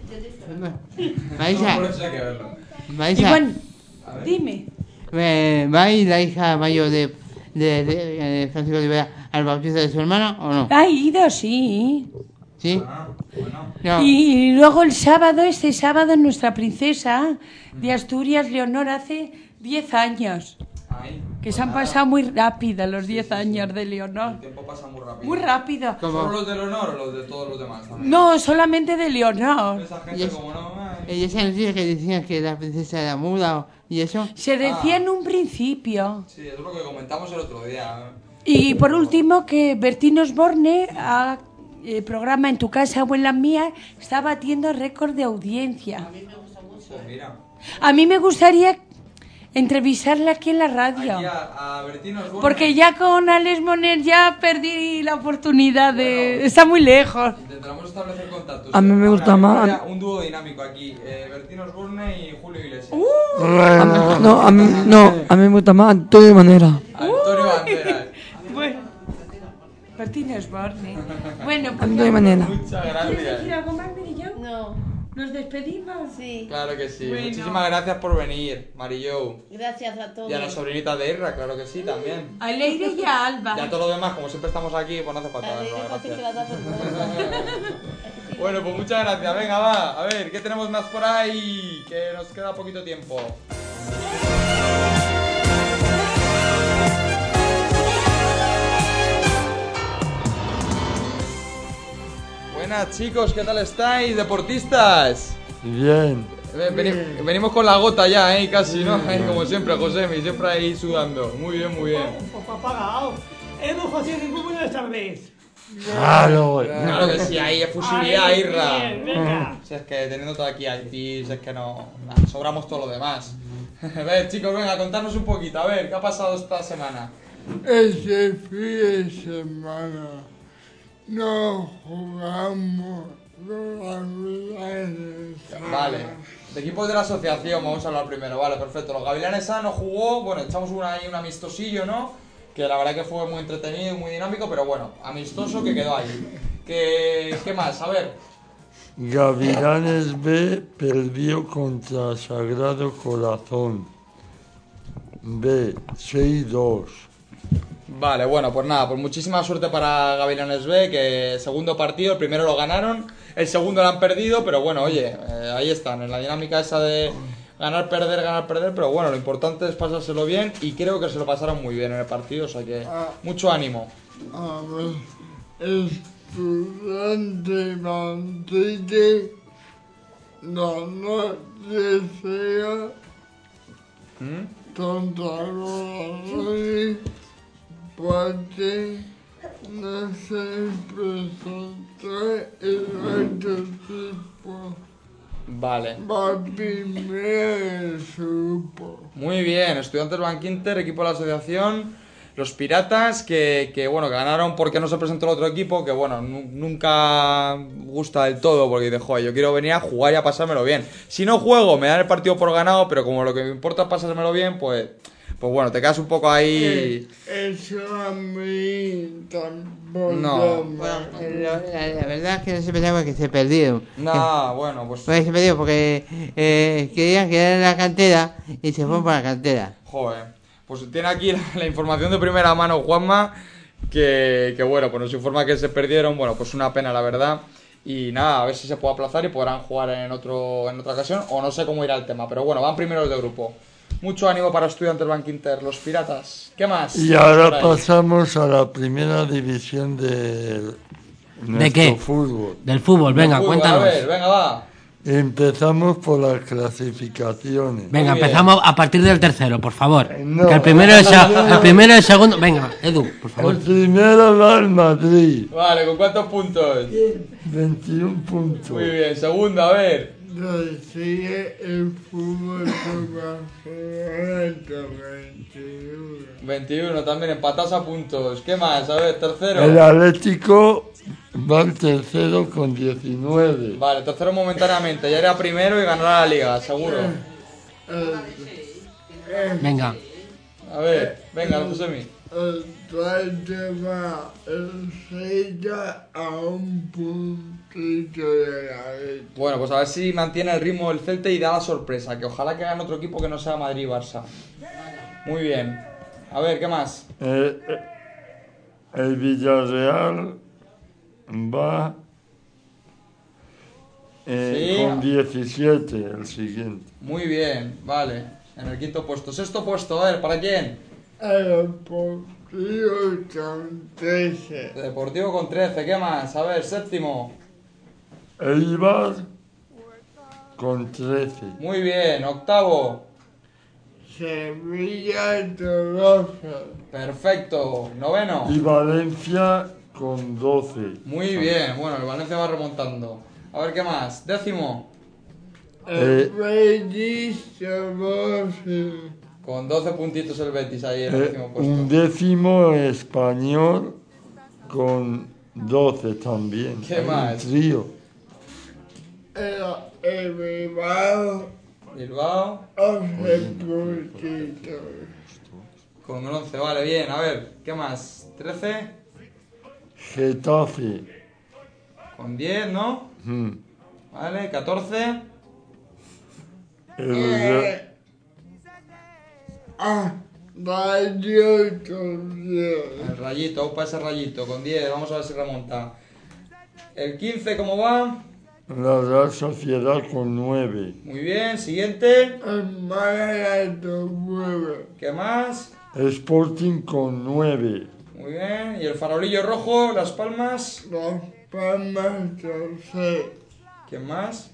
Maisa, Por eso hay que verlo. Maisa, Y bueno, A ver. dime. ¿me- ¿va a ir la hija mayor de, de, de, de Francisco Rivera al bautizo de su hermana o no? Ha ido, sí. ¿Sí? Ah, bueno. No. Y luego el sábado, este sábado, nuestra princesa de Asturias, Leonor, hace diez años. Ahí. Que Pues se han nada. pasado muy rápido los diez años de El Leonor. tiempo pasa muy rápido. Muy rápido. ¿Solo los del honor o los de todos los demás también? No, solamente de Leonor. Esa Y gente es- como no... ay. Y esa noticia que decían que la princesa era muda o- y eso. Se decía Ah. en un principio. Sí, es lo que comentamos el otro día. Y por último, que Bertín Osborne, a, el programa En tu casa o en la mía, está batiendo récord de audiencia. Pues mira. A mí me gustaría entrevistarla aquí en la radio. Aquí a, a Bertín Osborne. Porque ya con Alex Moner ya perdí la oportunidad de... Está muy lejos. Intentamos establecer contactos. A mí me Ahora, gusta más- habría Un dúo dinámico aquí. Eh, Bertín Osborne y Julio Iglesias. Uh. A mí- no, a mí, no, a mí me gusta más Antonio de Manera. Antonio Banderas. Bueno, Bertín Osborne. Bueno, pues Antonio de ya- Manera. Muchas ¿Quieres decir gracias. algo más, Merillo? No, ¿Nos despedimos? sí. Claro que sí. Bueno. Muchísimas gracias por venir, Marillo. Gracias a todos. Y a la sobrinita de Irra, claro que sí, también. A Leire y a Alba. Y a todo lo demás, como siempre estamos aquí, pues no hace falta Vale, darlo, es fácil que gracias. la tapas. Bueno, pues muchas gracias. Venga, va. A ver, ¿qué tenemos más por ahí? Que nos queda poquito tiempo. Buenas chicos, ¿qué tal estáis? Deportistas. Bien. Ven- veni- venimos con la gota ya, ¿eh? Casi, ¿no? Ahí, como siempre, Josemi, siempre ahí sudando. Muy bien, muy bien. Un poco apagado. Hemos conseguido ninguna esta vez. Claro. Claro que sí, ahí efusividad, Ahí, Irra. bien, venga. Si es que teniendo todo aquí I Ps, es que no. Nah, sobramos todo lo demás. A ver, chicos, venga, contarnos un poquito. A ver, ¿qué ha pasado esta semana? Este fin de semana no jugamos los navidades. Vale. De equipos de la asociación, vamos a hablar primero. Vale, perfecto. Los Gavilanes A no jugó, bueno, echamos una, ahí un amistosillo, ¿no? Que la verdad que fue muy entretenido y muy dinámico, pero bueno, amistoso que quedó ahí. ¿Qué, qué más? A ver. Gavilanes B perdió contra Sagrado Corazón. B, seis dos. Vale, bueno, pues nada, pues muchísima suerte para Gavilanes B, que segundo partido, el primero lo ganaron, el segundo lo han perdido, pero bueno, oye, eh, ahí están, en la dinámica esa de ganar, perder, ganar, perder, pero bueno, lo importante es pasárselo bien y creo que se lo pasaron muy bien en el partido, o sea que mucho ánimo. A ver, Estudiante Manrique ganó desea ¿Mm? contra los porque no se presentó el otro tipo. Vale. Va primero el grupo. Muy bien, Estudiantes Bankinter, equipo de la asociación, los Piratas, que, que bueno, ganaron porque no se presentó el otro equipo, que bueno, nu- nunca gusta del todo, porque dice, joder, yo quiero venir a jugar y a pasármelo bien. Si no juego, me dan el partido por ganado, pero como lo que me importa es pasármelo bien, pues... Pues bueno, te quedas un poco ahí... Eso a mí tampoco. No. me- Bueno, la, la- la verdad es que no se pensaba que se perdieron. No, bueno, pues... Pues se perdieron porque eh, querían quedar en la cantera y se fueron para la cantera. Joder, pues tiene aquí la, la información de primera mano Juanma, que, que bueno, pues nos informa que se perdieron, bueno, pues una pena la verdad. Y nada, a ver si se puede aplazar y podrán jugar en otro en otra ocasión, o no sé cómo irá el tema, pero bueno, van primeros de grupo. Mucho ánimo para Estudiantes Bankinter, los Piratas. ¿Qué más? Y ahora pasamos a la primera división del ¿De qué? fútbol. Del fútbol, venga, Del fútbol, cuéntanos. A ver, venga, va. Empezamos por las clasificaciones. Venga, empezamos a partir del tercero, por favor. No. Que el primero es el primero y el segundo. Venga, Edu, por favor. El primero va el Madrid, Vale, ¿con cuántos puntos? veintiún puntos. Muy bien, segundo, a ver. Sigue el fútbol de Barcelona veintiuno. veintiuno también, empatados a puntos. ¿Qué más? A ver, tercero. El Atlético va el tercero con diecinueve. Vale, tercero momentáneamente. Ya era primero y ganará la liga, seguro. Venga. A ver, venga, Josemi. El Atlante va el Sevilla a un puntito de la leche. Bueno, pues a ver si mantiene el ritmo del Celta y da la sorpresa. Que ojalá que hagan otro equipo que no sea Madrid y Barça. Muy bien. A ver, ¿qué más? Eh, eh, el Villarreal va eh, Sí. con diecisiete, el siguiente. Muy bien, vale. En el quinto puesto. Sexto puesto, a ver, ¿para quién? El Deportivo con trece. Deportivo con trece, ¿qué más? A ver, séptimo. Eibar con trece. Muy bien, octavo. Sevilla doce. Perfecto, noveno. Y Valencia con doce. Muy bien, bueno, el Valencia va remontando. A ver, ¿qué más? Décimo. El Betis doce. Con doce puntitos el Betis ahí en el Eh, décimo puesto. un décimo español con doce también. ¿Qué Hay un más? trío. El, el Bilbao Bilbao. once puntitos. Con once, vale, bien. A ver, ¿qué más? trece. Getafe. Con diez, ¿no? Mm. Vale, catorce. El Eh, Re- Ah, Rayo con diez. El rayito, opa ese rayito, con diez. Vamos a ver si remonta. El quince, ¿cómo va? la Real Sociedad con nueve. Muy bien, siguiente. El Málaga con nueve. ¿Qué más? Sporting con nueve. Muy bien. Y el farolillo rojo, Las Palmas. Las Palmas con seis. ¿Quién más?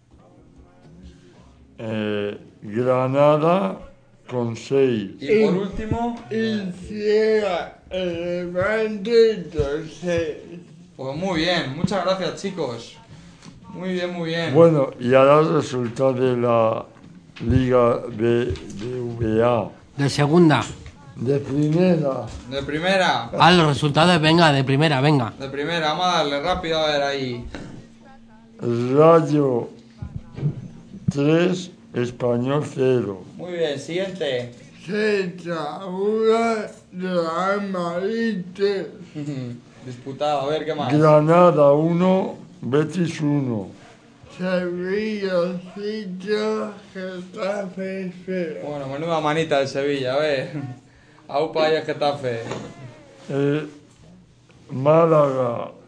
Eh, Granada con seis. Y por último, Y Ciega el Levante con seis. pues muy bien. Muchas gracias, chicos. Muy bien, muy bien. Bueno, y ahora el resultado de la Liga B B V A. De segunda. De primera. De primera. Ah, los resultados, venga, de primera, venga. De primera, vamos a darle rápido a ver ahí. Rayo tres, Español cero. Muy bien, siguiente. Extremadura, Real Madrid tres. Disputado, a ver, ¿qué más? Granada uno, Betis uno. Sevilla cinco, Getafe cero. Bueno, menuda manita de Sevilla, a ver. Aupa y el Getafe. Eh, Málaga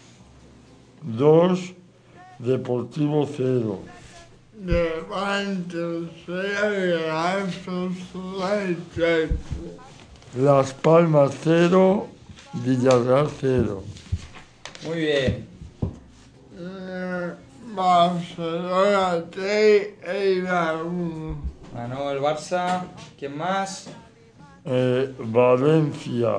dos, Deportivo cero. Levante cero, Real Sociedad tres. Las Palmas cero, Villarreal cero. Muy bien. Eh, Barcelona tres, Eibar uno. Ganó el Barça. ¿Quién más? Eh, Valencia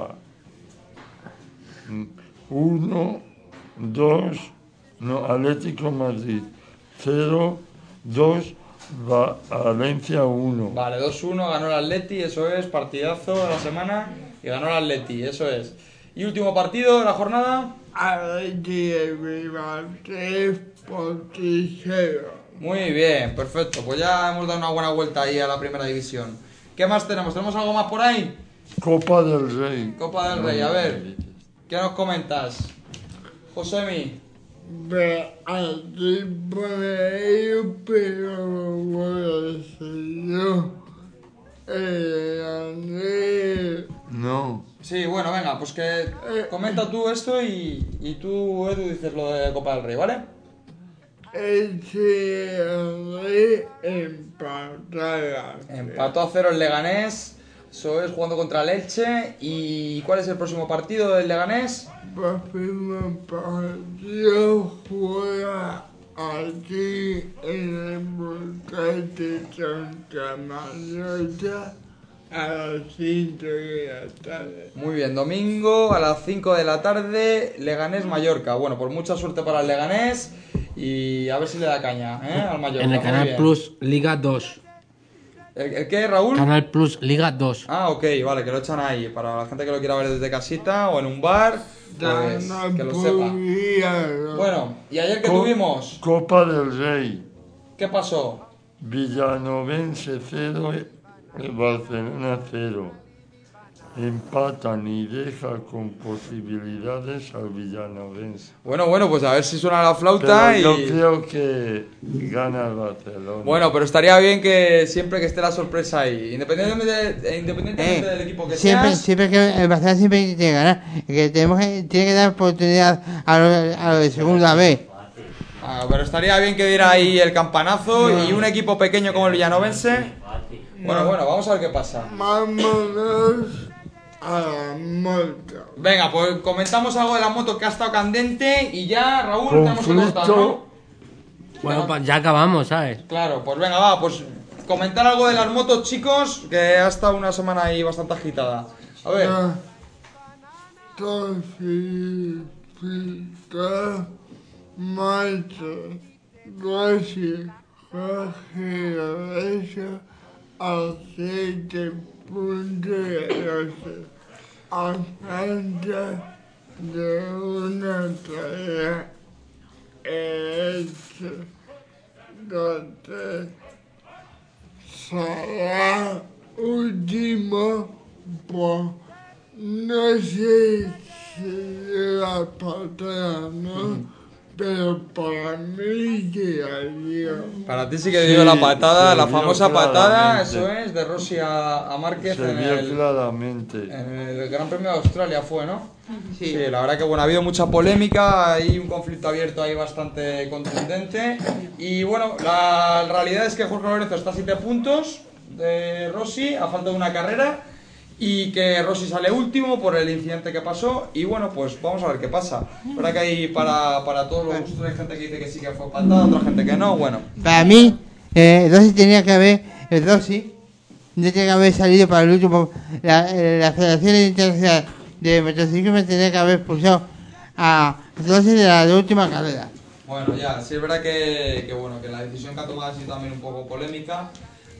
uno, dos, no, Atlético Madrid cero, dos, Valencia uno. Vale, dos uno, ganó el Atleti, eso es, partidazo de la semana. Y ganó el Atleti, eso es. Y último partido de la jornada. Atleti de Bilbao tres, Porti cero. Muy bien, perfecto. Pues ya hemos dado una buena vuelta ahí a la primera división. ¿Qué más tenemos? ¿Tenemos algo más por ahí? Copa del Rey. Copa del Rey, a ver. ¿Qué nos comentas? Josemi. Ve aquí pone ellos, pero no voy a decir yo. Eh, Andrés. No. Sí, bueno, venga, pues que comenta tú esto y, y tú, Edu, dices lo de Copa del Rey, ¿vale? Ese Andrés empatada. Empató a cero el Leganés, eso es, jugando contra el Elche. ¿Y cuál es el próximo partido del Leganés? El próximo partido juega aquí en el Volcán de Santa Marta a las cinco de la tarde. Muy bien, domingo a las cinco de la tarde, Leganés-Mallorca. Bueno, pues mucha suerte para el Leganés y a ver si le da caña, ¿eh? Al Mallorca. En el Muy Canal bien. Plus Liga dos. ¿El, el qué, Raúl? Canal Plus Liga dos. Ah, ok, vale, que lo echan ahí. Para la gente que lo quiera ver desde casita o en un bar, pues que lo sepa. Bueno, ¿y ayer qué Co- tuvimos? Copa del Rey. ¿Qué pasó? Villanovense cero, Barcelona cero. Empatan y deja con posibilidades al Villanovense. Bueno, bueno, pues a ver si suena la flauta Pero y... yo creo que gana el Barcelona. Bueno, pero estaría bien que siempre que esté la sorpresa ahí, independientemente, de- independientemente Eh, del equipo que siempre, seas. siempre que el Barcelona siempre tiene que ganar, que tenemos que, tiene que dar oportunidad a los a los de segunda vez. Ah, pero estaría bien que diera ahí el campanazo y un equipo pequeño como el Villanovense. Bueno, bueno, vamos a ver qué pasa. Vámonos a la moto. Venga, pues comentamos algo de la moto que ha estado candente y ya, Raúl, tenemos que cortar, ¿no? Bueno, pues ya acabamos, ¿sabes? Claro, pues venga, va, pues comentar algo de las motos, chicos, que ha estado una semana ahí bastante agitada. A ver. Tofita, macho, Rossi, Jorge Lorenzo, aceite, punto de Rossi. A falta de una tarea hecha donde será último por no sé si la patada, ¿no? Pero para mí que dio. Para ti sí que dio la patada, se la vio famosa patada, claramente. eso es, de Rossi a, a Márquez Se en vio el, claramente. en el Gran Premio de Australia fue, ¿no? Sí. La verdad que bueno, ha habido mucha polémica, hay un conflicto abierto ahí bastante contundente. Y bueno, la realidad es que Jorge Lorenzo está a siete puntos de Rossi, a falta de una carrera. Y que Rossi sale último por el incidente que pasó. Y bueno, pues vamos a ver qué pasa. La verdad que hay para, para todos los gustos, hay gente que dice que sí que fue patada, otra gente que no, bueno. Para mí, eh, Rossi tenía que haber, el Rossi tenía que haber salido para el último, la, eh, la Federación Internacional de Motociclismo tenía que haber expulsado a Rossi de la última carrera. Bueno, ya, sí es verdad que, que, bueno, que la decisión que ha tomado ha sido también un poco polémica.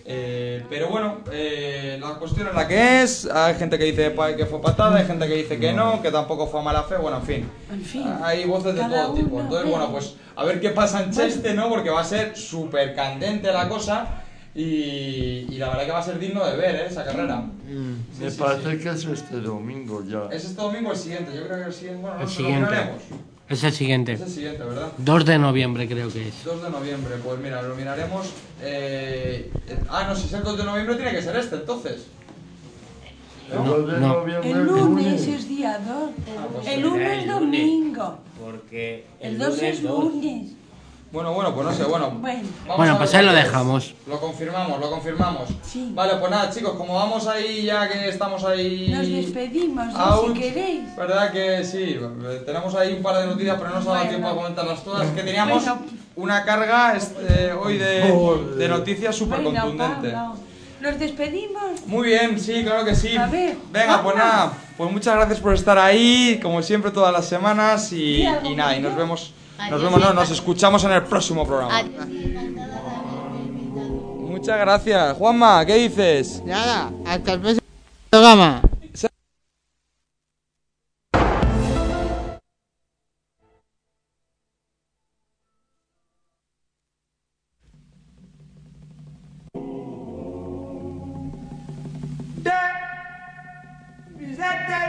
Eh, pero bueno, eh, la cuestión es la que es. Hay gente que dice pa- que fue patada, hay gente que dice que no, que tampoco fue mala fe. Bueno, en fin, En fin, hay voces de cada todo tipo. uno, Entonces, eh. bueno, pues a ver qué pasa en Cheste, ¿no? Porque va a ser súper candente la cosa. Y, y la verdad que va a ser digno de ver, ¿eh? Esa carrera. Sí, Me sí, parece sí. que es este domingo ya. ¿Es este domingo o el siguiente? Yo creo que el siguiente. Bueno, El no, siguiente. lo miraremos. Es el siguiente. Es el siguiente, ¿verdad? dos de noviembre creo que es. dos de noviembre, pues mira, lo miraremos. Eh, eh, ah, no, si es el dos de noviembre tiene que ser este, entonces. El dos de no. noviembre El lunes es día dos. pues El sí. uno Era es el lunes. domingo. Porque El el dos lunes es dos. lunes. Bueno, bueno, pues no sé, bueno. Bueno. Vamos Bueno, a pues ver ahí lo cuál es. dejamos. Lo confirmamos, lo confirmamos. Sí. Vale, pues nada, chicos, como vamos ahí ya que estamos ahí. Nos despedimos, ¿no? out, Si queréis. ¿Verdad que sí? Tenemos ahí un par de noticias, pero no nos ha dado Bueno. tiempo a comentarlas todas. Es que teníamos Bueno. una carga este, hoy de, de noticias súper Bueno, contundente. Pablo, ¿nos despedimos? Muy bien, sí, claro que sí. A ver, Venga, pues vamos. nada, pues muchas gracias por estar ahí, como siempre todas las semanas y, Di algo, y nada, y nos Mario. vemos, nos Adiós. vemos, no, nos escuchamos en el próximo programa. Muchas gracias. Juanma, ¿qué dices? Nada, hasta el próximo programa. Bizete,